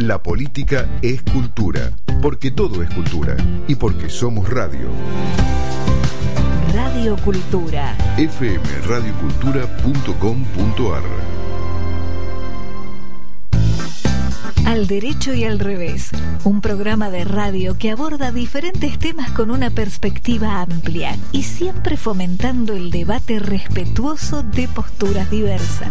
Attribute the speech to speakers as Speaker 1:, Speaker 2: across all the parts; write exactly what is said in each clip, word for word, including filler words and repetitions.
Speaker 1: La política es cultura, porque todo es cultura y porque somos radio.
Speaker 2: Radio Cultura.
Speaker 1: f m radio cultura punto com punto a r.
Speaker 2: Al derecho y al revés, un programa de radio que aborda diferentes temas con una perspectiva amplia y siempre fomentando el debate respetuoso de posturas diversas.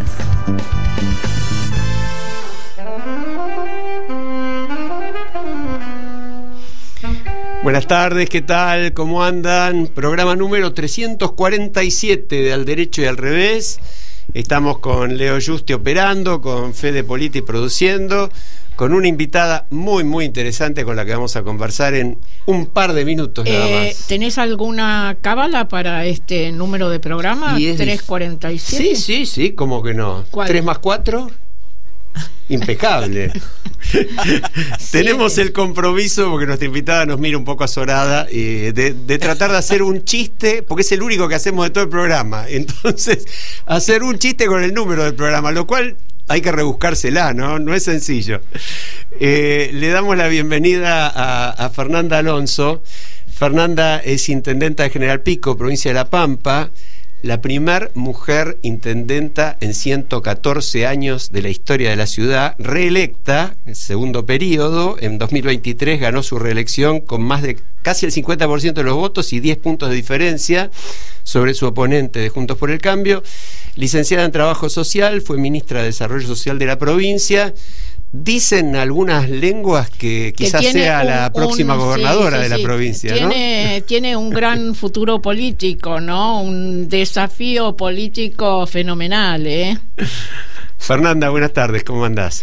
Speaker 3: Buenas tardes, ¿qué tal? ¿Cómo andan? Programa número trescientos cuarenta y siete de Al Derecho y al Revés. Estamos con Leo Yuste operando, con Fede Politi produciendo, con una invitada muy, muy interesante con la que vamos a conversar en un par de minutos nada
Speaker 4: eh,
Speaker 3: más.
Speaker 4: ¿Tenés alguna cábala para este número de programa? ¿trescientos cuarenta y siete?
Speaker 3: Sí, sí, sí, ¿cómo que no? ¿tres más cuatro? Impecable. Tenemos el compromiso, porque nuestra invitada nos mira un poco azorada, eh, de, de tratar de hacer un chiste, porque es el único que hacemos de todo el programa. Entonces, hacer un chiste con el número del programa, lo cual hay que rebuscársela, ¿no? No es sencillo. Eh, le damos la bienvenida a, a Fernanda Alonso. Fernanda es intendenta de General Pico, provincia de La Pampa. La primer mujer intendenta en ciento catorce años de la historia de la ciudad, reelecta, segundo periodo, en dos mil veintitrés ganó su reelección con más de casi el cincuenta por ciento de los votos y diez puntos de diferencia sobre su oponente de Juntos por el Cambio. Licenciada en Trabajo Social, fue ministra de Desarrollo Social de la provincia. Dicen algunas lenguas que quizás que sea un, la próxima un, gobernadora sí, sí, de la sí. provincia,
Speaker 4: tiene, ¿no? Tiene un gran futuro político, ¿no? Un desafío político fenomenal, ¿eh?
Speaker 3: Fernanda, buenas tardes, ¿cómo andás?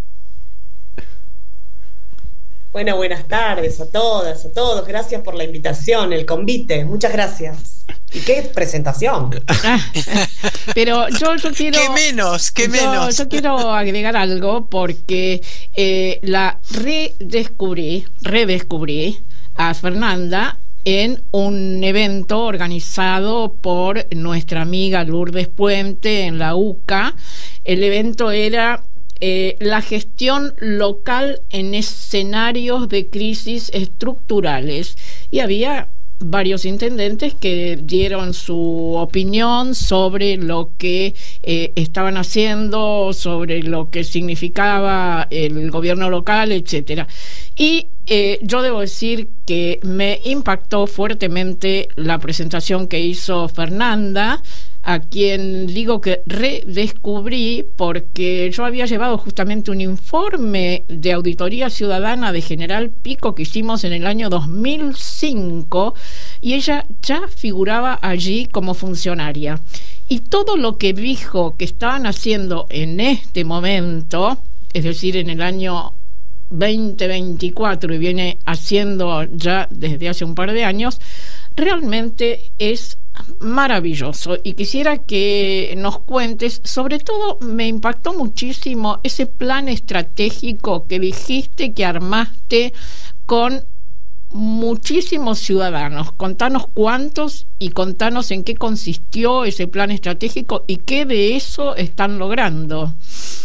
Speaker 5: Bueno, buenas tardes a todas, a todos. Gracias por la invitación, el convite. Muchas gracias. ¿Y qué presentación?
Speaker 4: Pero yo, yo quiero...
Speaker 6: ¿Qué menos? ¿Qué
Speaker 4: yo,
Speaker 6: menos?
Speaker 4: Yo quiero agregar algo porque eh, la redescubrí, redescubrí a Fernanda en un evento organizado por nuestra amiga Lourdes Puente en la U C A. El evento era... Eh, la gestión local en escenarios de crisis estructurales, y había varios intendentes que dieron su opinión sobre lo que eh, estaban haciendo, sobre lo que significaba el gobierno local, etcétera. Y eh, yo debo decir que me impactó fuertemente la presentación que hizo Fernanda, a quien digo que redescubrí porque yo había llevado justamente un informe de auditoría ciudadana de General Pico que hicimos en el año dos mil cinco, y ella ya figuraba allí como funcionaria. Y todo lo que dijo que estaban haciendo en este momento, es decir, en el año veinte veinticuatro, y viene haciendo ya desde hace un par de años, realmente es maravilloso. Y quisiera que nos cuentes, sobre todo me impactó muchísimo ese plan estratégico que dijiste que armaste con muchísimos ciudadanos. Contanos cuántos y contanos en qué consistió ese plan estratégico y qué de eso están logrando.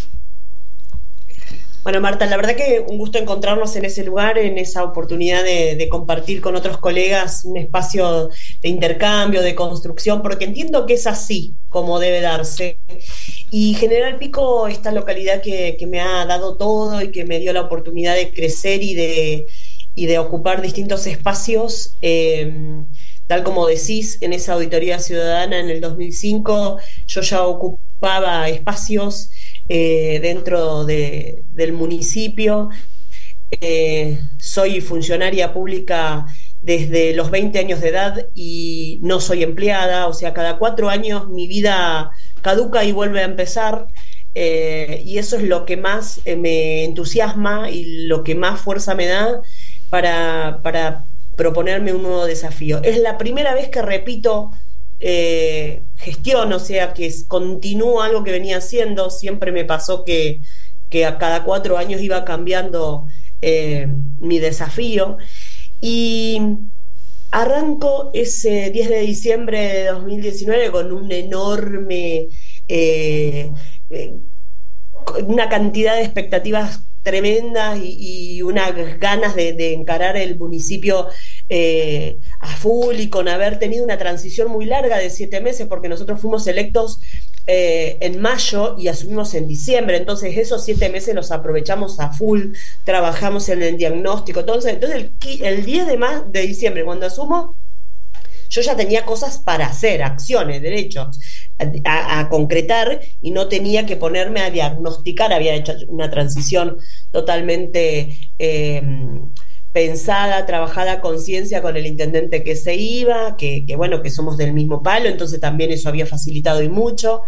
Speaker 5: Bueno, Marta, la verdad que un gusto encontrarnos en ese lugar, en esa oportunidad de, de compartir con otros colegas un espacio de intercambio, de construcción, porque entiendo que es así como debe darse. Y General Pico, esta localidad que, que me ha dado todo y que me dio la oportunidad de crecer y de, y de ocupar distintos espacios, eh, tal como decís, en esa auditoría ciudadana en el dos mil cinco, yo ya ocupaba espacios Eh, dentro de, del municipio. Eh, soy funcionaria pública desde los veinte años de edad y no soy empleada, o sea, cada cuatro años mi vida caduca y vuelve a empezar, eh, y eso es lo que más eh, me entusiasma y lo que más fuerza me da para, para proponerme un nuevo desafío. Es la primera vez que repito Eh, gestión, o sea que continúo algo que venía haciendo. Siempre me pasó que, que a cada cuatro años iba cambiando eh, mi desafío, y arranco ese diez de diciembre de dos mil diecinueve con un enorme eh, eh, una cantidad de expectativas tremendas y, y unas ganas de, de encarar el municipio eh, a full, y con haber tenido una transición muy larga de siete meses, porque nosotros fuimos electos eh, en mayo y asumimos en diciembre, entonces esos siete meses los aprovechamos a full, trabajamos en el diagnóstico. Entonces, entonces el, el diez de, más, de diciembre, cuando asumo, yo ya tenía cosas para hacer, acciones, derechos, a, a concretar, y no tenía que ponerme a diagnosticar. Había hecho una transición totalmente eh, pensada, trabajada a conciencia con el intendente que se iba, que, que bueno, que somos del mismo palo, entonces también eso había facilitado y mucho.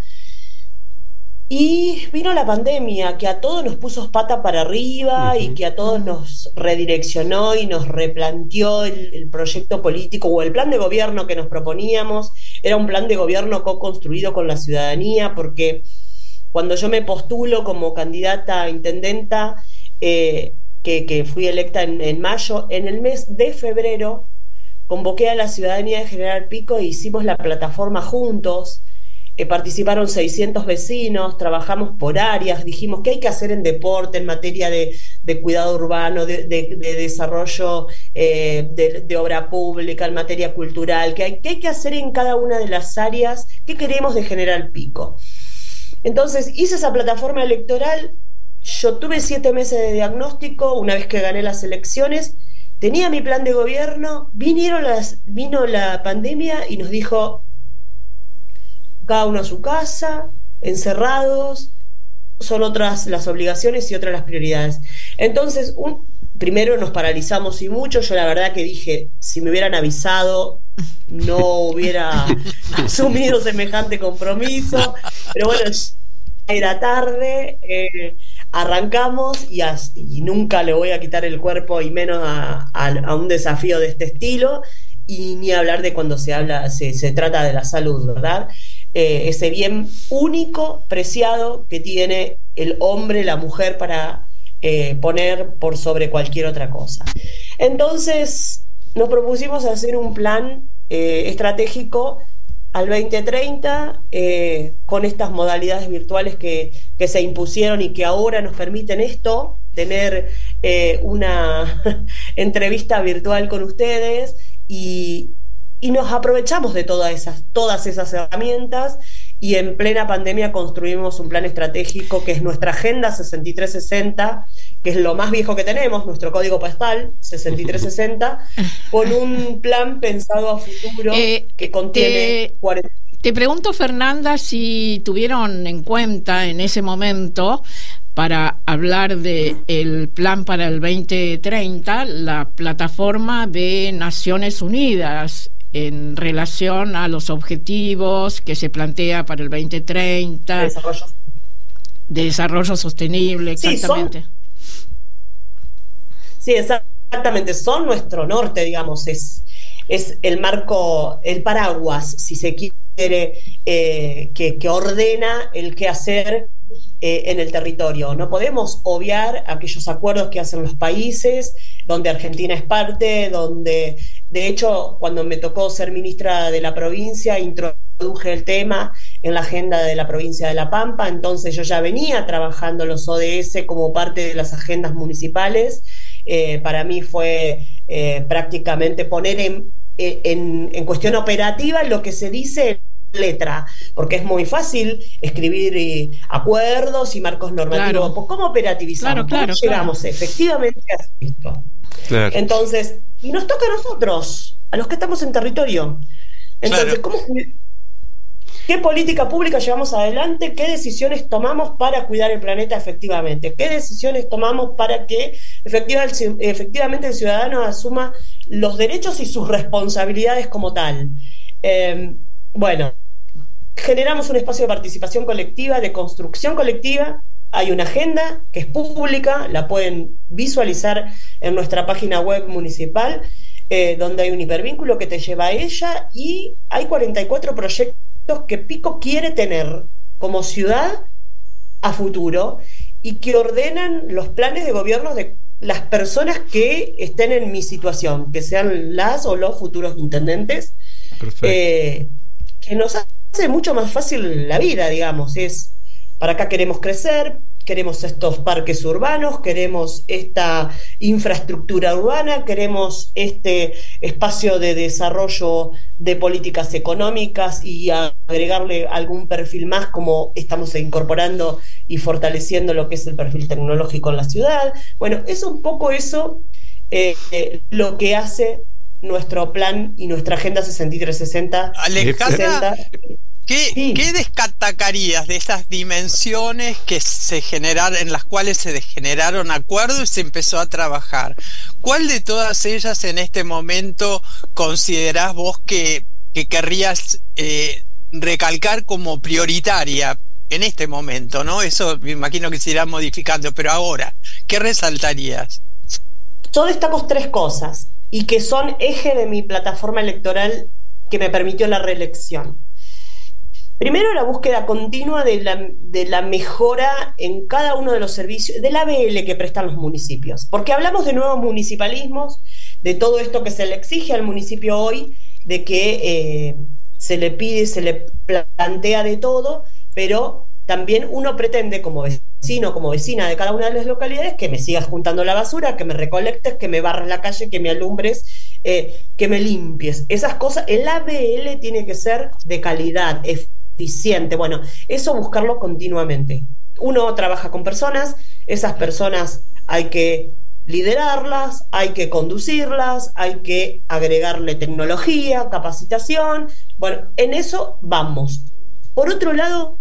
Speaker 5: Y vino la pandemia, que a todos nos puso pata para arriba, uh-huh. y que a todos nos redireccionó y nos replanteó el, el proyecto político o el plan de gobierno que nos proponíamos. Era un plan de gobierno co-construido con la ciudadanía, porque cuando yo me postulo como candidata a intendenta, eh, que, que fui electa en, en mayo, en el mes de febrero convoqué a la ciudadanía de General Pico e hicimos la plataforma juntos. Eh, participaron seiscientos vecinos, trabajamos por áreas, dijimos qué hay que hacer en deporte, en materia de, de cuidado urbano, de, de, de desarrollo eh, de, de obra pública, en materia cultural, qué hay, qué hay que hacer en cada una de las áreas que queremos de General Pico. Entonces hice esa plataforma electoral, yo tuve siete meses de diagnóstico, una vez que gané las elecciones, tenía mi plan de gobierno, vinieron las, vino la pandemia y nos dijo: cada uno a su casa, encerrados, son otras las obligaciones y otras las prioridades. Entonces, un, primero nos paralizamos y mucho. Yo la verdad que dije, si me hubieran avisado, no hubiera asumido semejante compromiso, pero bueno, era tarde, eh, arrancamos y, as, y nunca le voy a quitar el cuerpo, y menos a, a, a un desafío de este estilo, y ni hablar de cuando se habla, se, se trata de la salud, ¿verdad? Eh, ese bien único, preciado, que tiene el hombre, la mujer, para eh, poner por sobre cualquier otra cosa. Entonces nos propusimos hacer un plan eh, estratégico al veinte treinta, eh, con estas modalidades virtuales que, que se impusieron y que ahora nos permiten esto, tener eh, una entrevista virtual con ustedes, y Y nos aprovechamos de todas esas, todas esas herramientas, y en plena pandemia construimos un plan estratégico que es nuestra Agenda sesenta y tres sesenta, que es lo más viejo que tenemos, nuestro código postal sesenta y tres sesenta, con un plan pensado a futuro eh, que contiene
Speaker 4: te,
Speaker 5: cuarenta.
Speaker 4: Te pregunto, Fernanda, si tuvieron en cuenta en ese momento, para hablar del plan para el veinte treinta, la plataforma de Naciones Unidas en relación a los objetivos que se plantea para el veinte treinta
Speaker 5: de desarrollo,
Speaker 4: de desarrollo sostenible, exactamente.
Speaker 5: Sí, son, sí, exactamente, son nuestro norte, digamos, es, es el marco, el paraguas, si se quiere, eh, que, que ordena el qué hacer Eh, en el territorio. No podemos obviar aquellos acuerdos que hacen los países, donde Argentina es parte, donde, de hecho, cuando me tocó ser ministra de la provincia, introduje el tema en la agenda de la provincia de La Pampa. Entonces yo ya venía trabajando los O D S como parte de las agendas municipales. Eh, para mí fue eh, prácticamente poner en, en, en cuestión operativa lo que se dice letra, porque es muy fácil escribir eh, acuerdos y marcos normativos. Claro. Pues, ¿cómo operativizamos? Claro, claro, ¿Cómo llegamos claro. efectivamente a esto? Claro. Entonces, y nos toca a nosotros, a los que estamos en territorio. Entonces, claro. ¿cómo, ¿qué política pública llevamos adelante? ¿Qué decisiones tomamos para cuidar el planeta efectivamente? ¿Qué decisiones tomamos para que efectivamente, efectivamente el ciudadano asuma los derechos y sus responsabilidades como tal? Eh, Bueno, generamos un espacio de participación colectiva, de construcción colectiva. Hay una agenda que es pública, la pueden visualizar en nuestra página web municipal, eh, donde hay un hipervínculo que te lleva a ella, y hay cuarenta y cuatro proyectos que Pico quiere tener como ciudad a futuro, y que ordenan los planes de gobierno de las personas que estén en mi situación, que sean las o los futuros intendentes. Perfecto. Eh, que nos hace mucho más fácil la vida, digamos. Es, para acá queremos crecer, queremos estos parques urbanos, queremos esta infraestructura urbana, queremos este espacio de desarrollo de políticas económicas y agregarle algún perfil más, como estamos incorporando y fortaleciendo lo que es el perfil tecnológico en la ciudad. Bueno, es un poco eso eh, eh, lo que hace nuestro plan y nuestra Agenda sesenta y tres sesenta.
Speaker 6: Alejandra, ¿qué, sí. ¿qué destacarías de esas dimensiones que se generaron, en las cuales se generaron acuerdos y se empezó a trabajar? ¿Cuál de todas ellas en este momento considerás vos que, que querrías eh, recalcar como prioritaria en este momento, ¿no? Eso me imagino que se irá modificando, pero ahora, ¿qué resaltarías?
Speaker 5: Yo destaco tres cosas y que son eje de mi plataforma electoral que me permitió la reelección. Primero, la búsqueda continua de la, de la mejora en cada uno de los servicios, del A B L que prestan los municipios, porque hablamos de nuevos municipalismos, de todo esto que se le exige al municipio hoy, de que eh, se le pide, se le plantea de todo, pero también uno pretende como vecino, como vecina de cada una de las localidades, que me sigas juntando la basura, que me recolectes, que me barres la calle, que me alumbres, eh, que me limpies. Esas cosas, el A B L tiene que ser de calidad, eficiente. Bueno, eso buscarlo continuamente. Uno trabaja con personas, esas personas hay que liderarlas, hay que conducirlas, hay que agregarle tecnología, capacitación. Bueno, en eso vamos. Por otro lado,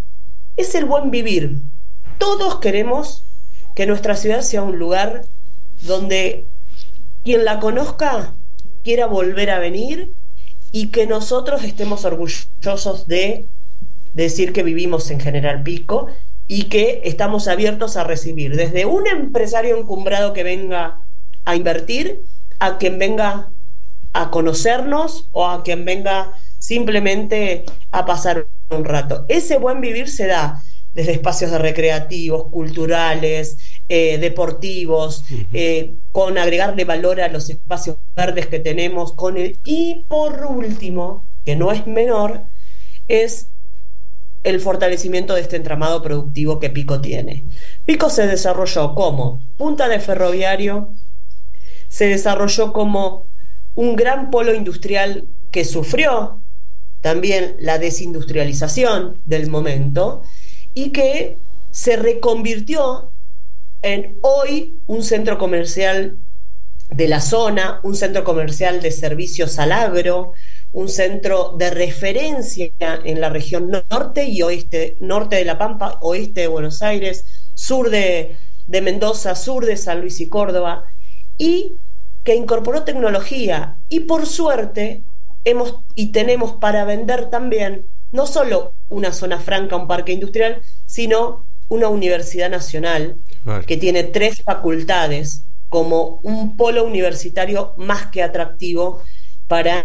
Speaker 5: es el buen vivir. Todos queremos que nuestra ciudad sea un lugar donde quien la conozca quiera volver a venir y que nosotros estemos orgullosos de decir que vivimos en General Pico y que estamos abiertos a recibir desde un empresario encumbrado que venga a invertir a quien venga a conocernos o a quien venga simplemente a pasar un rato. Ese buen vivir se da desde espacios de recreativos, culturales, eh, deportivos, uh-huh. eh, con agregarle valor a los espacios verdes que tenemos, con el, y por último, que no es menor, es el fortalecimiento de este entramado productivo que Pico tiene. Pico se desarrolló como punta de ferroviario, se desarrolló como un gran polo industrial que sufrió también la desindustrialización del momento y que se reconvirtió en hoy un centro comercial de la zona, un centro comercial de servicios al agro, un centro de referencia en la región norte y oeste, norte de La Pampa, oeste de Buenos Aires, sur de, de Mendoza, sur de San Luis y Córdoba, y que incorporó tecnología y por suerte hemos y tenemos para vender también no solo una zona franca, un parque industrial, sino una universidad nacional claro. que tiene tres facultades como un polo universitario más que atractivo para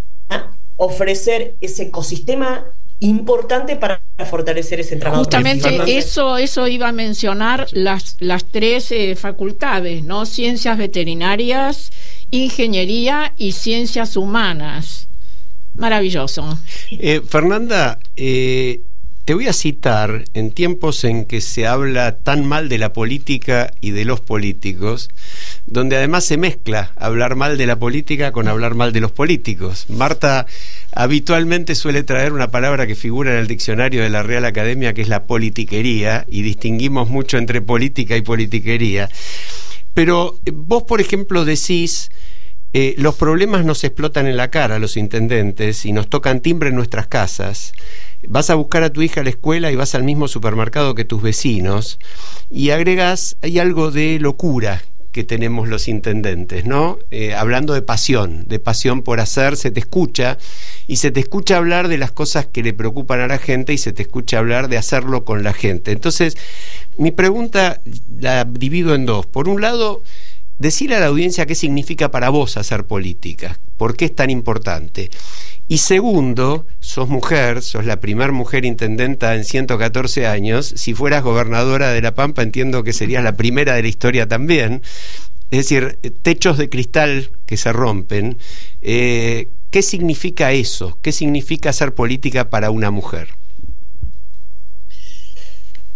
Speaker 5: ofrecer ese ecosistema importante para fortalecer ese entramado.
Speaker 4: Justamente eso, eso iba a mencionar las, las tres eh, facultades, ¿no? Ciencias veterinarias, ingeniería y ciencias humanas. Maravilloso.
Speaker 3: Eh, Fernanda, eh, te voy a citar en tiempos en que se habla tan mal de la política y de los políticos, donde además se mezcla hablar mal de la política con hablar mal de los políticos. Marta habitualmente suele traer una palabra que figura en el diccionario de la Real Academia, que es la politiquería, y distinguimos mucho entre política y politiquería. Pero vos, por ejemplo, decís... Eh, los problemas nos explotan en la cara a los intendentes y nos tocan timbre en nuestras casas. Vas a buscar a tu hija a la escuela y vas al mismo supermercado que tus vecinos y agregás, hay algo de locura que tenemos los intendentes, ¿no? Eh, hablando de pasión, de pasión por hacer, se te escucha y se te escucha hablar de las cosas que le preocupan a la gente y se te escucha hablar de hacerlo con la gente. Entonces, mi pregunta la divido en dos. Por un lado, decir a la audiencia qué significa para vos hacer política, por qué es tan importante. Y segundo, sos mujer, sos la primer mujer intendenta en ciento catorce años. Si fueras gobernadora de La Pampa, entiendo que serías la primera de la historia también. Es decir, techos de cristal que se rompen. Eh, ¿Qué significa eso? ¿Qué significa hacer política para una mujer?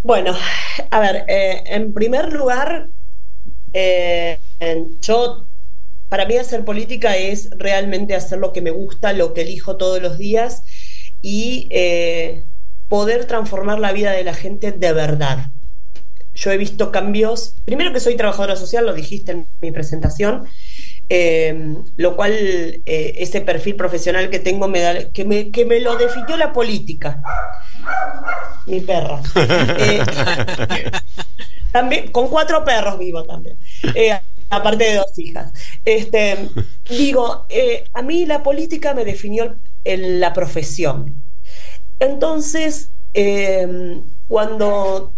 Speaker 5: Bueno, a ver, eh, en primer lugar, eh, yo, para mí hacer política es realmente hacer lo que me gusta, lo que elijo todos los días y eh, poder transformar la vida de la gente de verdad. Yo he visto cambios, primero que soy trabajadora social, lo dijiste en mi presentación, eh, lo cual eh, ese perfil profesional que tengo me da, que me, que me lo definió la política. Mi perra. Eh, también, con cuatro perros vivo también. Eh, aparte de dos hijas. Este, digo, eh, a mí la política me definió en la profesión. Entonces, eh, cuando,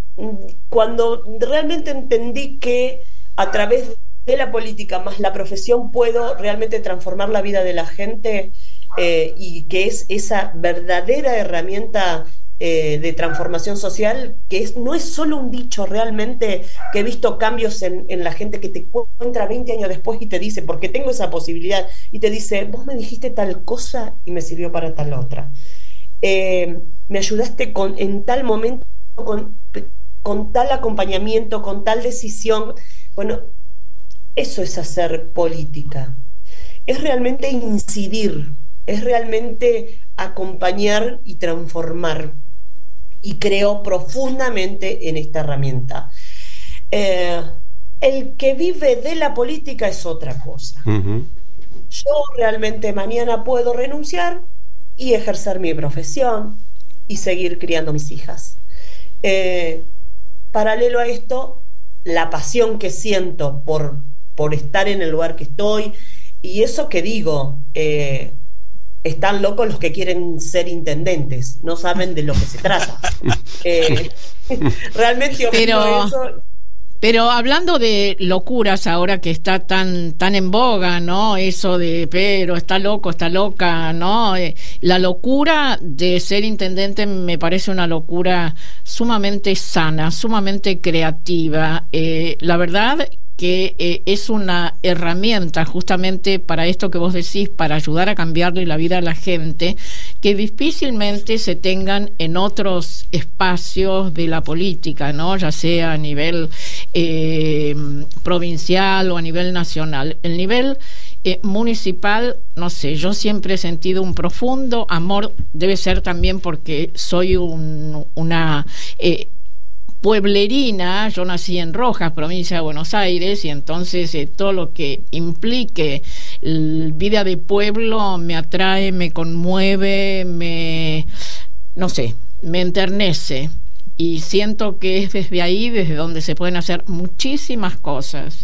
Speaker 5: cuando realmente entendí que a través de la política más la profesión puedo realmente transformar la vida de la gente, eh, y que es esa verdadera herramienta eh, de transformación social, que es, no es solo un dicho, realmente que he visto cambios en, en la gente que te encuentra veinte años después y te dice, porque tengo esa posibilidad, y te dice, vos me dijiste tal cosa y me sirvió para tal otra. Eh, me ayudaste con, en tal momento, con, con tal acompañamiento, con tal decisión. Bueno, eso es hacer política. Es realmente incidir, es realmente acompañar y transformar. Y creo profundamente en esta herramienta. Eh, el que vive de la política es otra cosa. Uh-huh. Yo realmente mañana puedo renunciar y ejercer mi profesión y seguir criando mis hijas. Eh, paralelo a esto, la pasión que siento por, por estar en el lugar que estoy, y eso que digo, eh, están locos los que quieren ser intendentes, no saben de lo que se trata. Eh, realmente
Speaker 4: pero,
Speaker 5: eso.
Speaker 4: Pero hablando de locuras ahora que está tan tan en boga, ¿no? Eso de, pero está loco, está loca, ¿no? Eh, la locura de ser intendente me parece una locura sumamente sana, sumamente creativa. Eh, la verdad que eh, es una herramienta justamente para esto que vos decís, para ayudar a cambiarle la vida a la gente, que difícilmente se tengan en otros espacios de la política, ¿no? Ya sea a nivel eh, provincial o a nivel nacional. El nivel eh, municipal, no sé, yo siempre he sentido un profundo amor, debe ser también porque soy un, una... Eh, pueblerina, yo nací en Rojas, provincia de Buenos Aires, y entonces eh, todo lo que implique l- vida de pueblo me atrae, me conmueve, me, no sé, me enternece, y siento que es desde ahí desde donde se pueden hacer muchísimas cosas.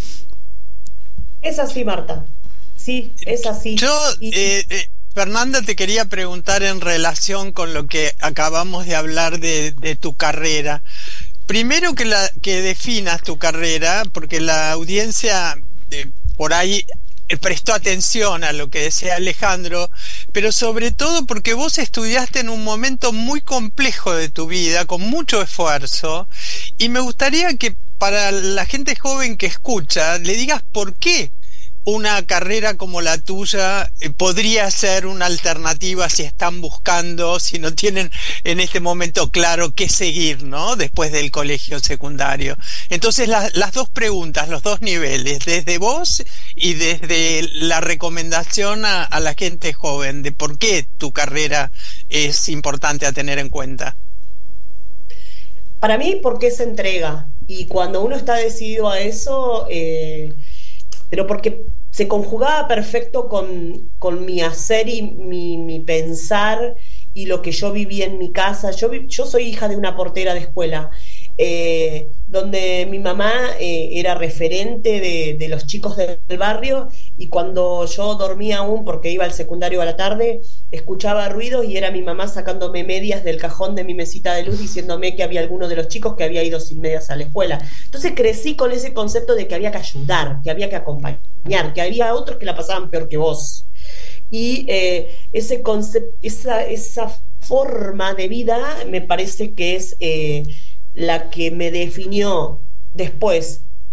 Speaker 5: Es así, Marta, sí, es así.
Speaker 6: Yo, eh, eh, Fernanda, te quería preguntar en relación con lo que acabamos de hablar de, de tu carrera. Primero que, la, que definas tu carrera, porque la audiencia eh, por ahí prestó atención a lo que decía Alejandro, pero sobre todo porque vos estudiaste en un momento muy complejo de tu vida, con mucho esfuerzo, y me gustaría que para la gente joven que escucha, le digas por qué una carrera como la tuya eh, podría ser una alternativa si están buscando, si no tienen en este momento claro qué seguir, ¿no? Después del colegio secundario. Entonces la, las dos preguntas, los dos niveles, desde vos y desde la recomendación a, a la gente joven, de por qué tu carrera es importante a tener en cuenta.
Speaker 5: Para mí, porque es entrega, y cuando uno está decidido a eso, eh, pero porque se conjugaba perfecto con, con mi hacer y mi, mi pensar y lo que yo viví en mi casa. Yo, yo soy hija de una portera de escuela, eh, donde mi mamá eh, era referente de, de los chicos del barrio, y cuando yo dormía aún, porque iba al secundario a la tarde, escuchaba ruidos y era mi mamá sacándome medias del cajón de mi mesita de luz, diciéndome que había alguno de los chicos que había ido sin medias a la escuela. Entonces crecí con ese concepto de que había que ayudar, que había que acompañar, que había otros que la pasaban peor que vos. Y eh, ese concepto, esa, esa forma de vida me parece que es eh, la que me definió después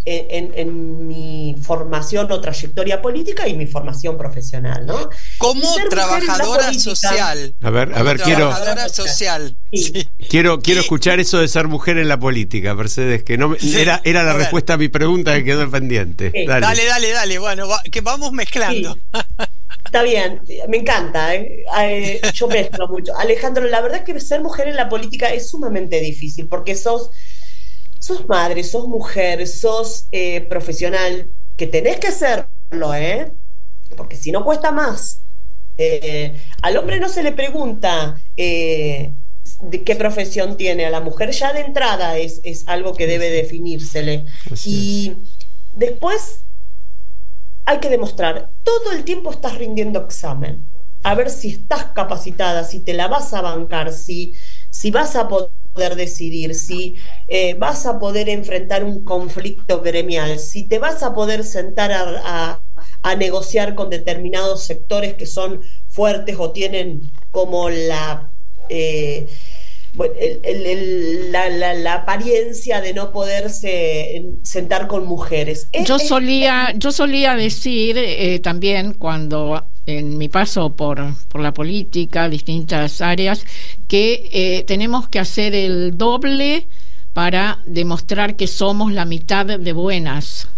Speaker 5: en, en mi formación o trayectoria política y mi formación profesional, ¿no?
Speaker 6: Como trabajadora social.
Speaker 3: A ver, a ver, quiero.
Speaker 6: Trabajadora social.
Speaker 5: Sí.
Speaker 6: Sí.
Speaker 3: Quiero, quiero
Speaker 6: Y-
Speaker 3: escuchar eso de ser mujer en la política, Mercedes, que no me-
Speaker 6: Sí.
Speaker 3: era, era la
Speaker 6: A ver.
Speaker 3: respuesta a mi pregunta que quedó pendiente.
Speaker 5: Sí.
Speaker 3: Dale.
Speaker 6: Dale, dale, dale. Bueno, va- que vamos mezclando.
Speaker 5: Sí. Está bien, me encanta, ¿eh? Eh, yo mezclo mucho. Alejandro, la verdad es que ser mujer en la política es sumamente difícil porque sos, sos madre, sos mujer, sos eh, profesional, que tenés que serlo, ¿eh? Porque si no cuesta más. Eh, al hombre no se le pregunta eh, de qué profesión tiene, a la mujer ya de entrada es, es algo que debe definírsele.
Speaker 3: Así
Speaker 5: Y después hay que demostrar, todo el tiempo estás rindiendo examen, a ver si estás capacitada, si te la vas a bancar, si, si vas a poder decidir, si eh, vas a poder enfrentar un conflicto gremial, si te vas a poder sentar a, a, a negociar con determinados sectores que son fuertes o tienen como la... Eh, bueno, el, el, el, la, la, la apariencia de no poderse sentar con mujeres.
Speaker 4: Yo
Speaker 5: Es-
Speaker 4: solía, yo solía decir eh, también cuando en mi paso por, por la política, distintas áreas, que eh, tenemos que hacer el doble para demostrar que somos la mitad de buenas.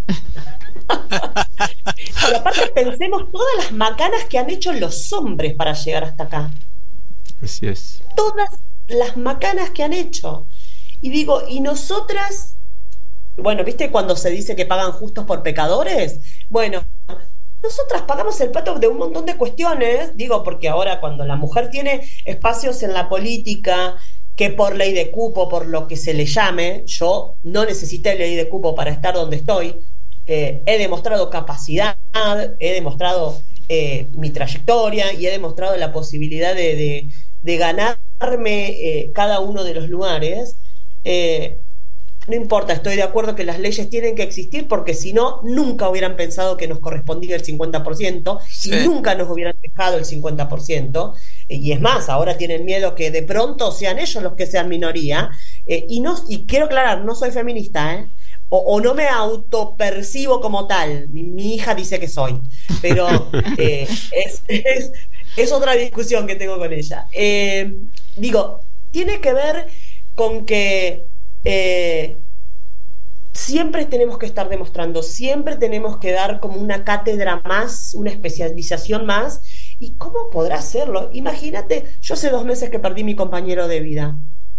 Speaker 5: Pero aparte pensemos todas las macanas que han hecho los hombres para llegar hasta acá.
Speaker 3: Así es.
Speaker 5: Todas las macanas que han hecho. Y digo, ¿y nosotras? Bueno, ¿viste cuando se dice que pagan justos por pecadores? Bueno, nosotras pagamos el pato de un montón de cuestiones, digo, porque ahora cuando la mujer tiene espacios en la política, que por ley de cupo, por lo que se le llame, yo no necesité ley de cupo para estar donde estoy, eh, he demostrado capacidad, he demostrado eh, mi trayectoria y he demostrado la posibilidad de, de, de ganarme eh, cada uno de los lugares. Eh, no importa, estoy de acuerdo que las leyes tienen que existir porque si no, nunca hubieran pensado que nos correspondía el cincuenta por ciento
Speaker 6: Sí.
Speaker 5: y nunca nos hubieran dejado el cincuenta por ciento. Y es más, ahora tienen miedo que de pronto sean ellos los que sean minoría. Eh, y, no, y quiero aclarar, no soy feminista, ¿eh? O, o no me autopercibo como tal. Mi, mi hija dice que soy, pero eh, es, es, es otra discusión que tengo con ella. Eh, digo, tiene que ver con que eh, siempre tenemos que estar demostrando, siempre tenemos que dar como una cátedra más, una especialización más. ¿Y cómo podrá hacerlo? Imagínate, yo hace dos meses que perdí mi compañero de vida,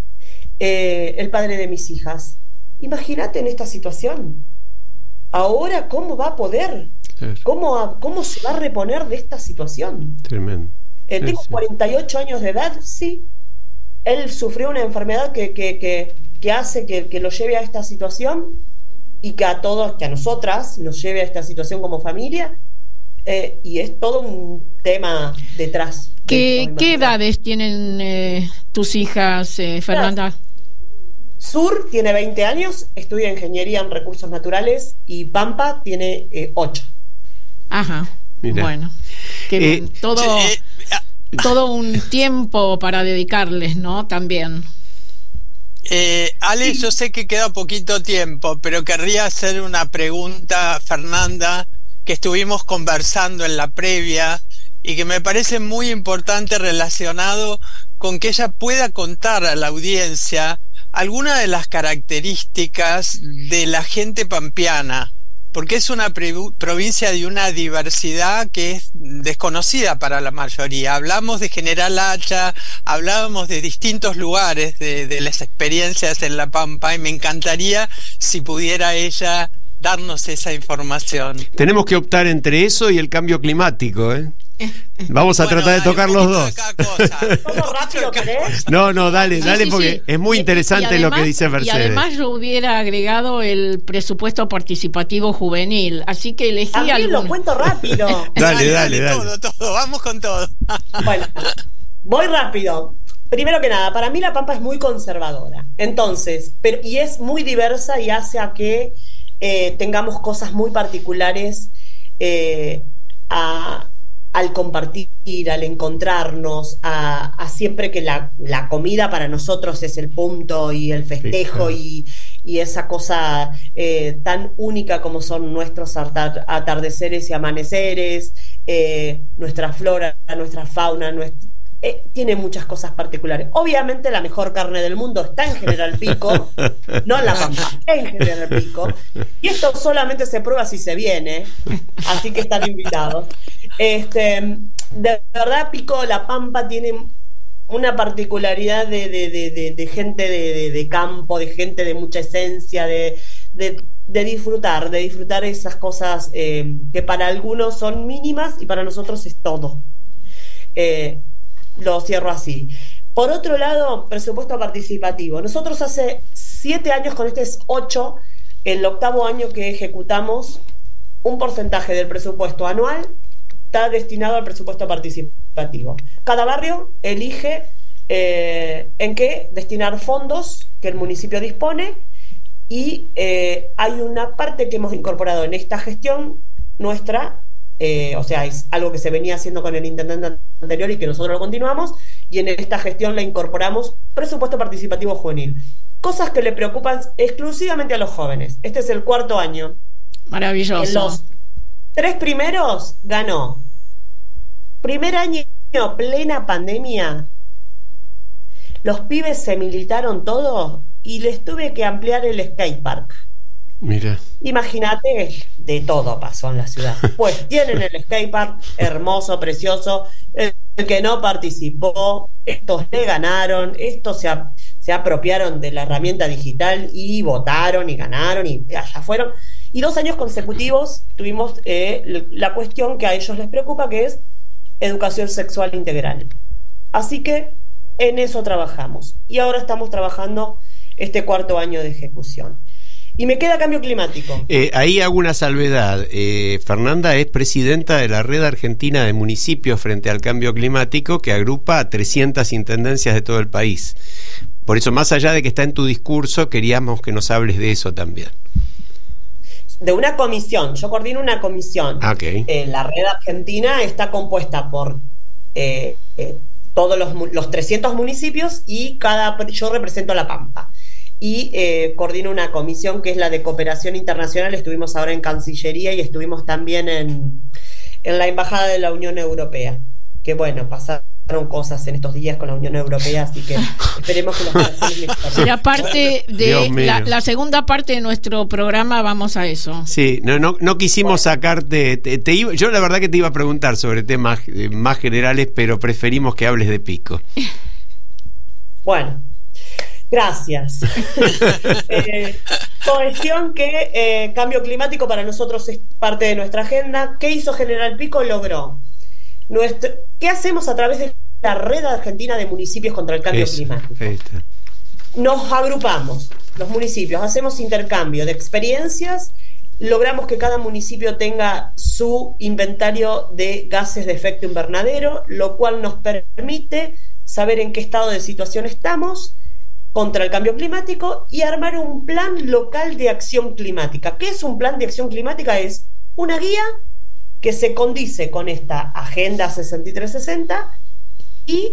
Speaker 5: eh, el padre de mis hijas. Imagínate en esta situación. Ahora, ¿cómo va a poder?
Speaker 3: Claro.
Speaker 5: ¿Cómo, cómo se va a reponer de esta situación?
Speaker 3: Tremendo.
Speaker 5: Eh, tengo
Speaker 3: Sí, sí.
Speaker 5: cuarenta y ocho años de edad, sí. Él sufrió una enfermedad que, que, que, que hace que, que lo lleve a esta situación y que a todos, que a nosotras nos lleve a esta situación como familia. Eh, y es todo un tema detrás. de
Speaker 4: ¿Qué,
Speaker 5: esto,
Speaker 4: ¿qué
Speaker 5: imagínate.
Speaker 4: edades tienen eh, tus hijas, eh, Fernanda?
Speaker 5: Sur tiene veinte años, estudia ingeniería en recursos naturales y Pampa tiene eh, ocho.
Speaker 4: Ajá,
Speaker 3: Mira.
Speaker 4: bueno. Qué
Speaker 3: Eh,
Speaker 4: bien. Todo,
Speaker 6: Eh,
Speaker 4: todo un tiempo para dedicarles, ¿no? También.
Speaker 6: Eh, Ale, yo sé que queda poquito tiempo, pero querría hacer una pregunta, Fernanda, que estuvimos conversando en la previa y que me parece muy importante relacionado con que ella pueda contar a la audiencia algunas de las características de la gente pampeana, porque es una pre- provincia de una diversidad que es desconocida para la mayoría. Hablamos de General Hacha, hablábamos de distintos lugares, de, de las experiencias en La Pampa, y me encantaría si pudiera ella darnos esa información.
Speaker 3: Tenemos que optar entre eso y el cambio climático, ¿eh? Vamos a
Speaker 6: Bueno,
Speaker 3: tratar de
Speaker 6: dale,
Speaker 3: tocar
Speaker 6: un
Speaker 3: los
Speaker 6: poquito
Speaker 3: dos.
Speaker 6: de cada cosa.
Speaker 5: ¿Cómo rápido querés?
Speaker 3: No, no, dale,
Speaker 4: Sí,
Speaker 3: dale,
Speaker 4: sí,
Speaker 3: porque
Speaker 4: sí.
Speaker 3: es muy
Speaker 4: Y-
Speaker 3: interesante
Speaker 4: y
Speaker 3: lo
Speaker 4: además-
Speaker 3: que dice Mercedes.
Speaker 4: Y además yo hubiera agregado el presupuesto participativo juvenil, así que elegí
Speaker 5: También lo
Speaker 4: alguno.
Speaker 5: cuento rápido.
Speaker 3: Dale, dale, dale.
Speaker 6: Todo, todo, vamos con todo.
Speaker 5: Bueno, voy rápido. Primero que nada, para mí La Pampa es muy conservadora. Entonces, pero, y es muy diversa y hace a que eh, tengamos cosas muy particulares eh, a, al compartir, al encontrarnos, a, a siempre que la, la comida para nosotros es el punto y el festejo
Speaker 3: Sí, claro.
Speaker 5: y, y esa cosa eh, tan única como son nuestros atardeceres y amaneceres, eh, nuestra flora, nuestra fauna, nuestra, eh, tiene muchas cosas particulares. Obviamente la mejor carne del mundo está en General Pico, no en La Pampa, en General Pico, y esto solamente se prueba si se viene, así que están invitados. Este, de verdad, Pico, La Pampa tiene una particularidad de, de, de, de, de gente de, de, de campo, de gente de mucha esencia, de, de, de disfrutar, de disfrutar esas cosas eh, que para algunos son mínimas y para nosotros es todo. Eh, lo cierro así. Por otro lado, presupuesto participativo. Nosotros hace siete años, con este es ocho, el octavo año que ejecutamos, un porcentaje del presupuesto anual está destinado al presupuesto participativo. Cada barrio elige eh, en qué destinar fondos que el municipio dispone y eh, hay una parte que hemos incorporado en esta gestión nuestra, eh, o sea, es algo que se venía haciendo con el intendente anterior y que nosotros lo continuamos, y en esta gestión le incorporamos presupuesto participativo juvenil. Cosas que le preocupan exclusivamente a los jóvenes. Este es el cuarto año.
Speaker 4: Maravilloso.
Speaker 5: En los tres primeros ganó. Primer año, plena pandemia, los pibes se militaron todos y les tuve que ampliar el skatepark.
Speaker 3: Mira.
Speaker 5: Imagínate, de todo pasó en la ciudad. Pues tienen el skatepark hermoso, precioso. El que no participó, estos le ganaron, estos se, a, se apropiaron de la herramienta digital y votaron y ganaron y allá fueron. Y dos años consecutivos tuvimos eh, la cuestión que a ellos les preocupa, que es educación sexual integral. Así que en eso trabajamos. Y ahora estamos trabajando este cuarto año de ejecución. Y me queda cambio climático.
Speaker 3: Eh, ahí hago una salvedad. Eh, Fernanda es presidenta de la Red Argentina de Municipios frente al Cambio Climático, que agrupa a trescientas intendencias de todo el país. Por eso, más allá de que está en tu discurso, queríamos que nos hables de eso también.
Speaker 5: De una comisión, yo coordino una comisión.
Speaker 3: Okay.
Speaker 5: Eh, la Red Argentina está compuesta por eh, eh, todos los, los trescientos municipios y cada yo represento a La Pampa. Y eh, coordino una comisión que es la de cooperación internacional. Estuvimos ahora en Cancillería y estuvimos también en, en la Embajada de la Unión Europea. Que bueno, pasaron cosas en estos días con la Unión Europea, así que esperemos que los
Speaker 4: será parte de la, la segunda parte de nuestro programa. Vamos a eso.
Speaker 3: Sí, no, no, no quisimos bueno. sacarte. Te, te iba, yo la verdad que te iba a preguntar sobre temas eh, más generales, pero preferimos que hables de Pico.
Speaker 5: Bueno. Gracias. eh, cuestión que eh, cambio climático para nosotros es parte de nuestra agenda. ¿Qué hizo General Pico? Logró. Nuestro, ¿Qué hacemos a través de la Red Argentina de Municipios contra el Cambio Eso, Climático? Nos agrupamos, los municipios, hacemos intercambio de experiencias, logramos que cada municipio tenga su inventario de gases de efecto invernadero, lo cual nos permite saber en qué estado de situación estamos contra el cambio climático y armar un plan local de acción climática. ¿Qué es un plan de acción climática? Es una guía que se condice con esta Agenda sesenta y tres sesenta y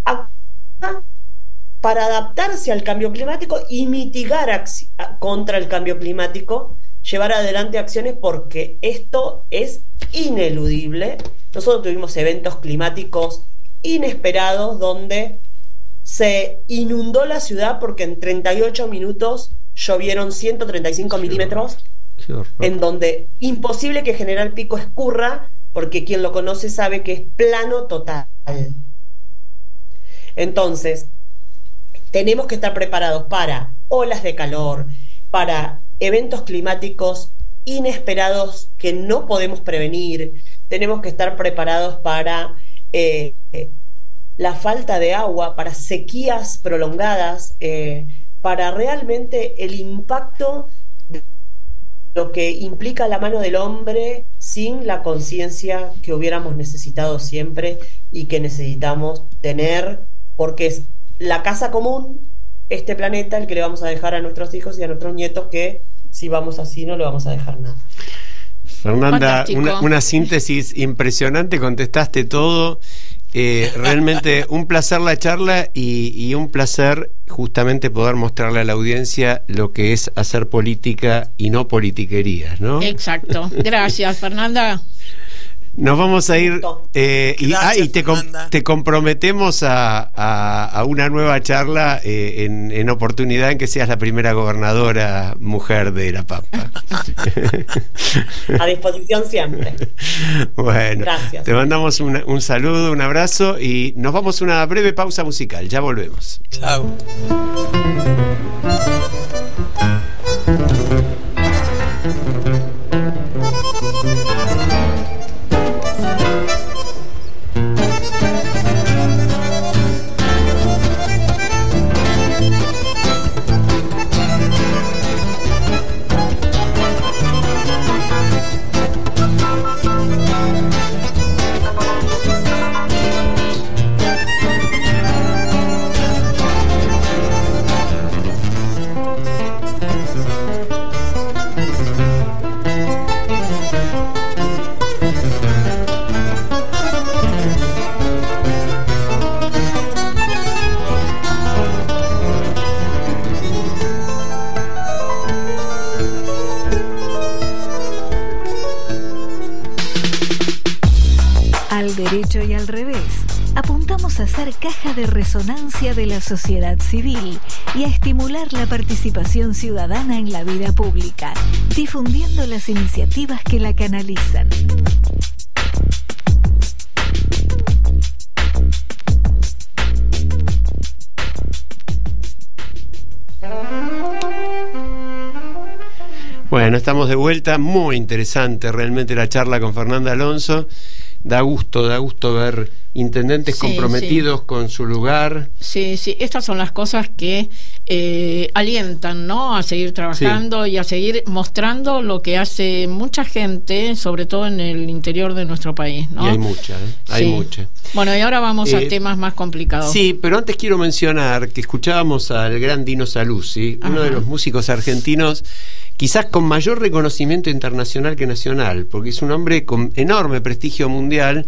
Speaker 5: para adaptarse al cambio climático y mitigar acci- contra el cambio climático, llevar adelante acciones porque esto es ineludible. Nosotros tuvimos eventos climáticos inesperados donde se inundó la ciudad porque en treinta y ocho minutos llovieron ciento treinta y cinco milímetros, en donde imposible que General Pico escurra, porque quien lo conoce sabe que es plano total. Entonces, tenemos que estar preparados para olas de calor, para eventos climáticos inesperados que no podemos prevenir. Tenemos que estar preparados para eh, la falta de agua, para sequías prolongadas, eh, para realmente el impacto de lo que implica la mano del hombre sin la conciencia que hubiéramos necesitado siempre y que necesitamos tener, porque es la casa común, este planeta, el que le vamos a dejar a nuestros hijos y a nuestros nietos, que si vamos así no le vamos a dejar nada.
Speaker 3: Fernanda, una, una síntesis impresionante, contestaste todo. Eh, realmente un placer la charla y, y un placer justamente poder mostrarle a la audiencia lo que es hacer política y no politiquerías, ¿no?
Speaker 4: Exacto. Gracias, Fernanda.
Speaker 3: Nos vamos a ir eh, y, ah, y te, com te comprometemos a, a, a una nueva charla eh, en, en oportunidad en que seas la primera gobernadora mujer de La Pampa.
Speaker 5: A disposición siempre.
Speaker 3: Bueno,
Speaker 5: gracias.
Speaker 3: Te mandamos un, un saludo, un abrazo y nos vamos a una breve pausa musical. Ya volvemos.
Speaker 6: Chao.
Speaker 2: Derecho y al revés, apuntamos a ser caja de resonancia de la sociedad civil y a estimular la participación ciudadana en la vida pública, difundiendo las iniciativas que la canalizan.
Speaker 3: Bueno, estamos de vuelta, muy interesante realmente la charla con Fernanda Alonso. Da gusto, da gusto ver intendentes sí, comprometidos sí. con su lugar.
Speaker 4: Sí, sí, estas son las cosas que eh, alientan, ¿no? A seguir trabajando sí. y a seguir mostrando lo que hace mucha gente, sobre todo en el interior de nuestro país, ¿no?
Speaker 3: Y hay mucha, ¿eh? Hay
Speaker 4: sí.
Speaker 3: mucha.
Speaker 4: Bueno, y ahora vamos eh, a temas más complicados.
Speaker 3: Sí, pero antes quiero mencionar que escuchábamos al gran Dino Saluzzi, Ajá. uno de los músicos argentinos quizás con mayor reconocimiento internacional que nacional, porque es un hombre con enorme prestigio mundial,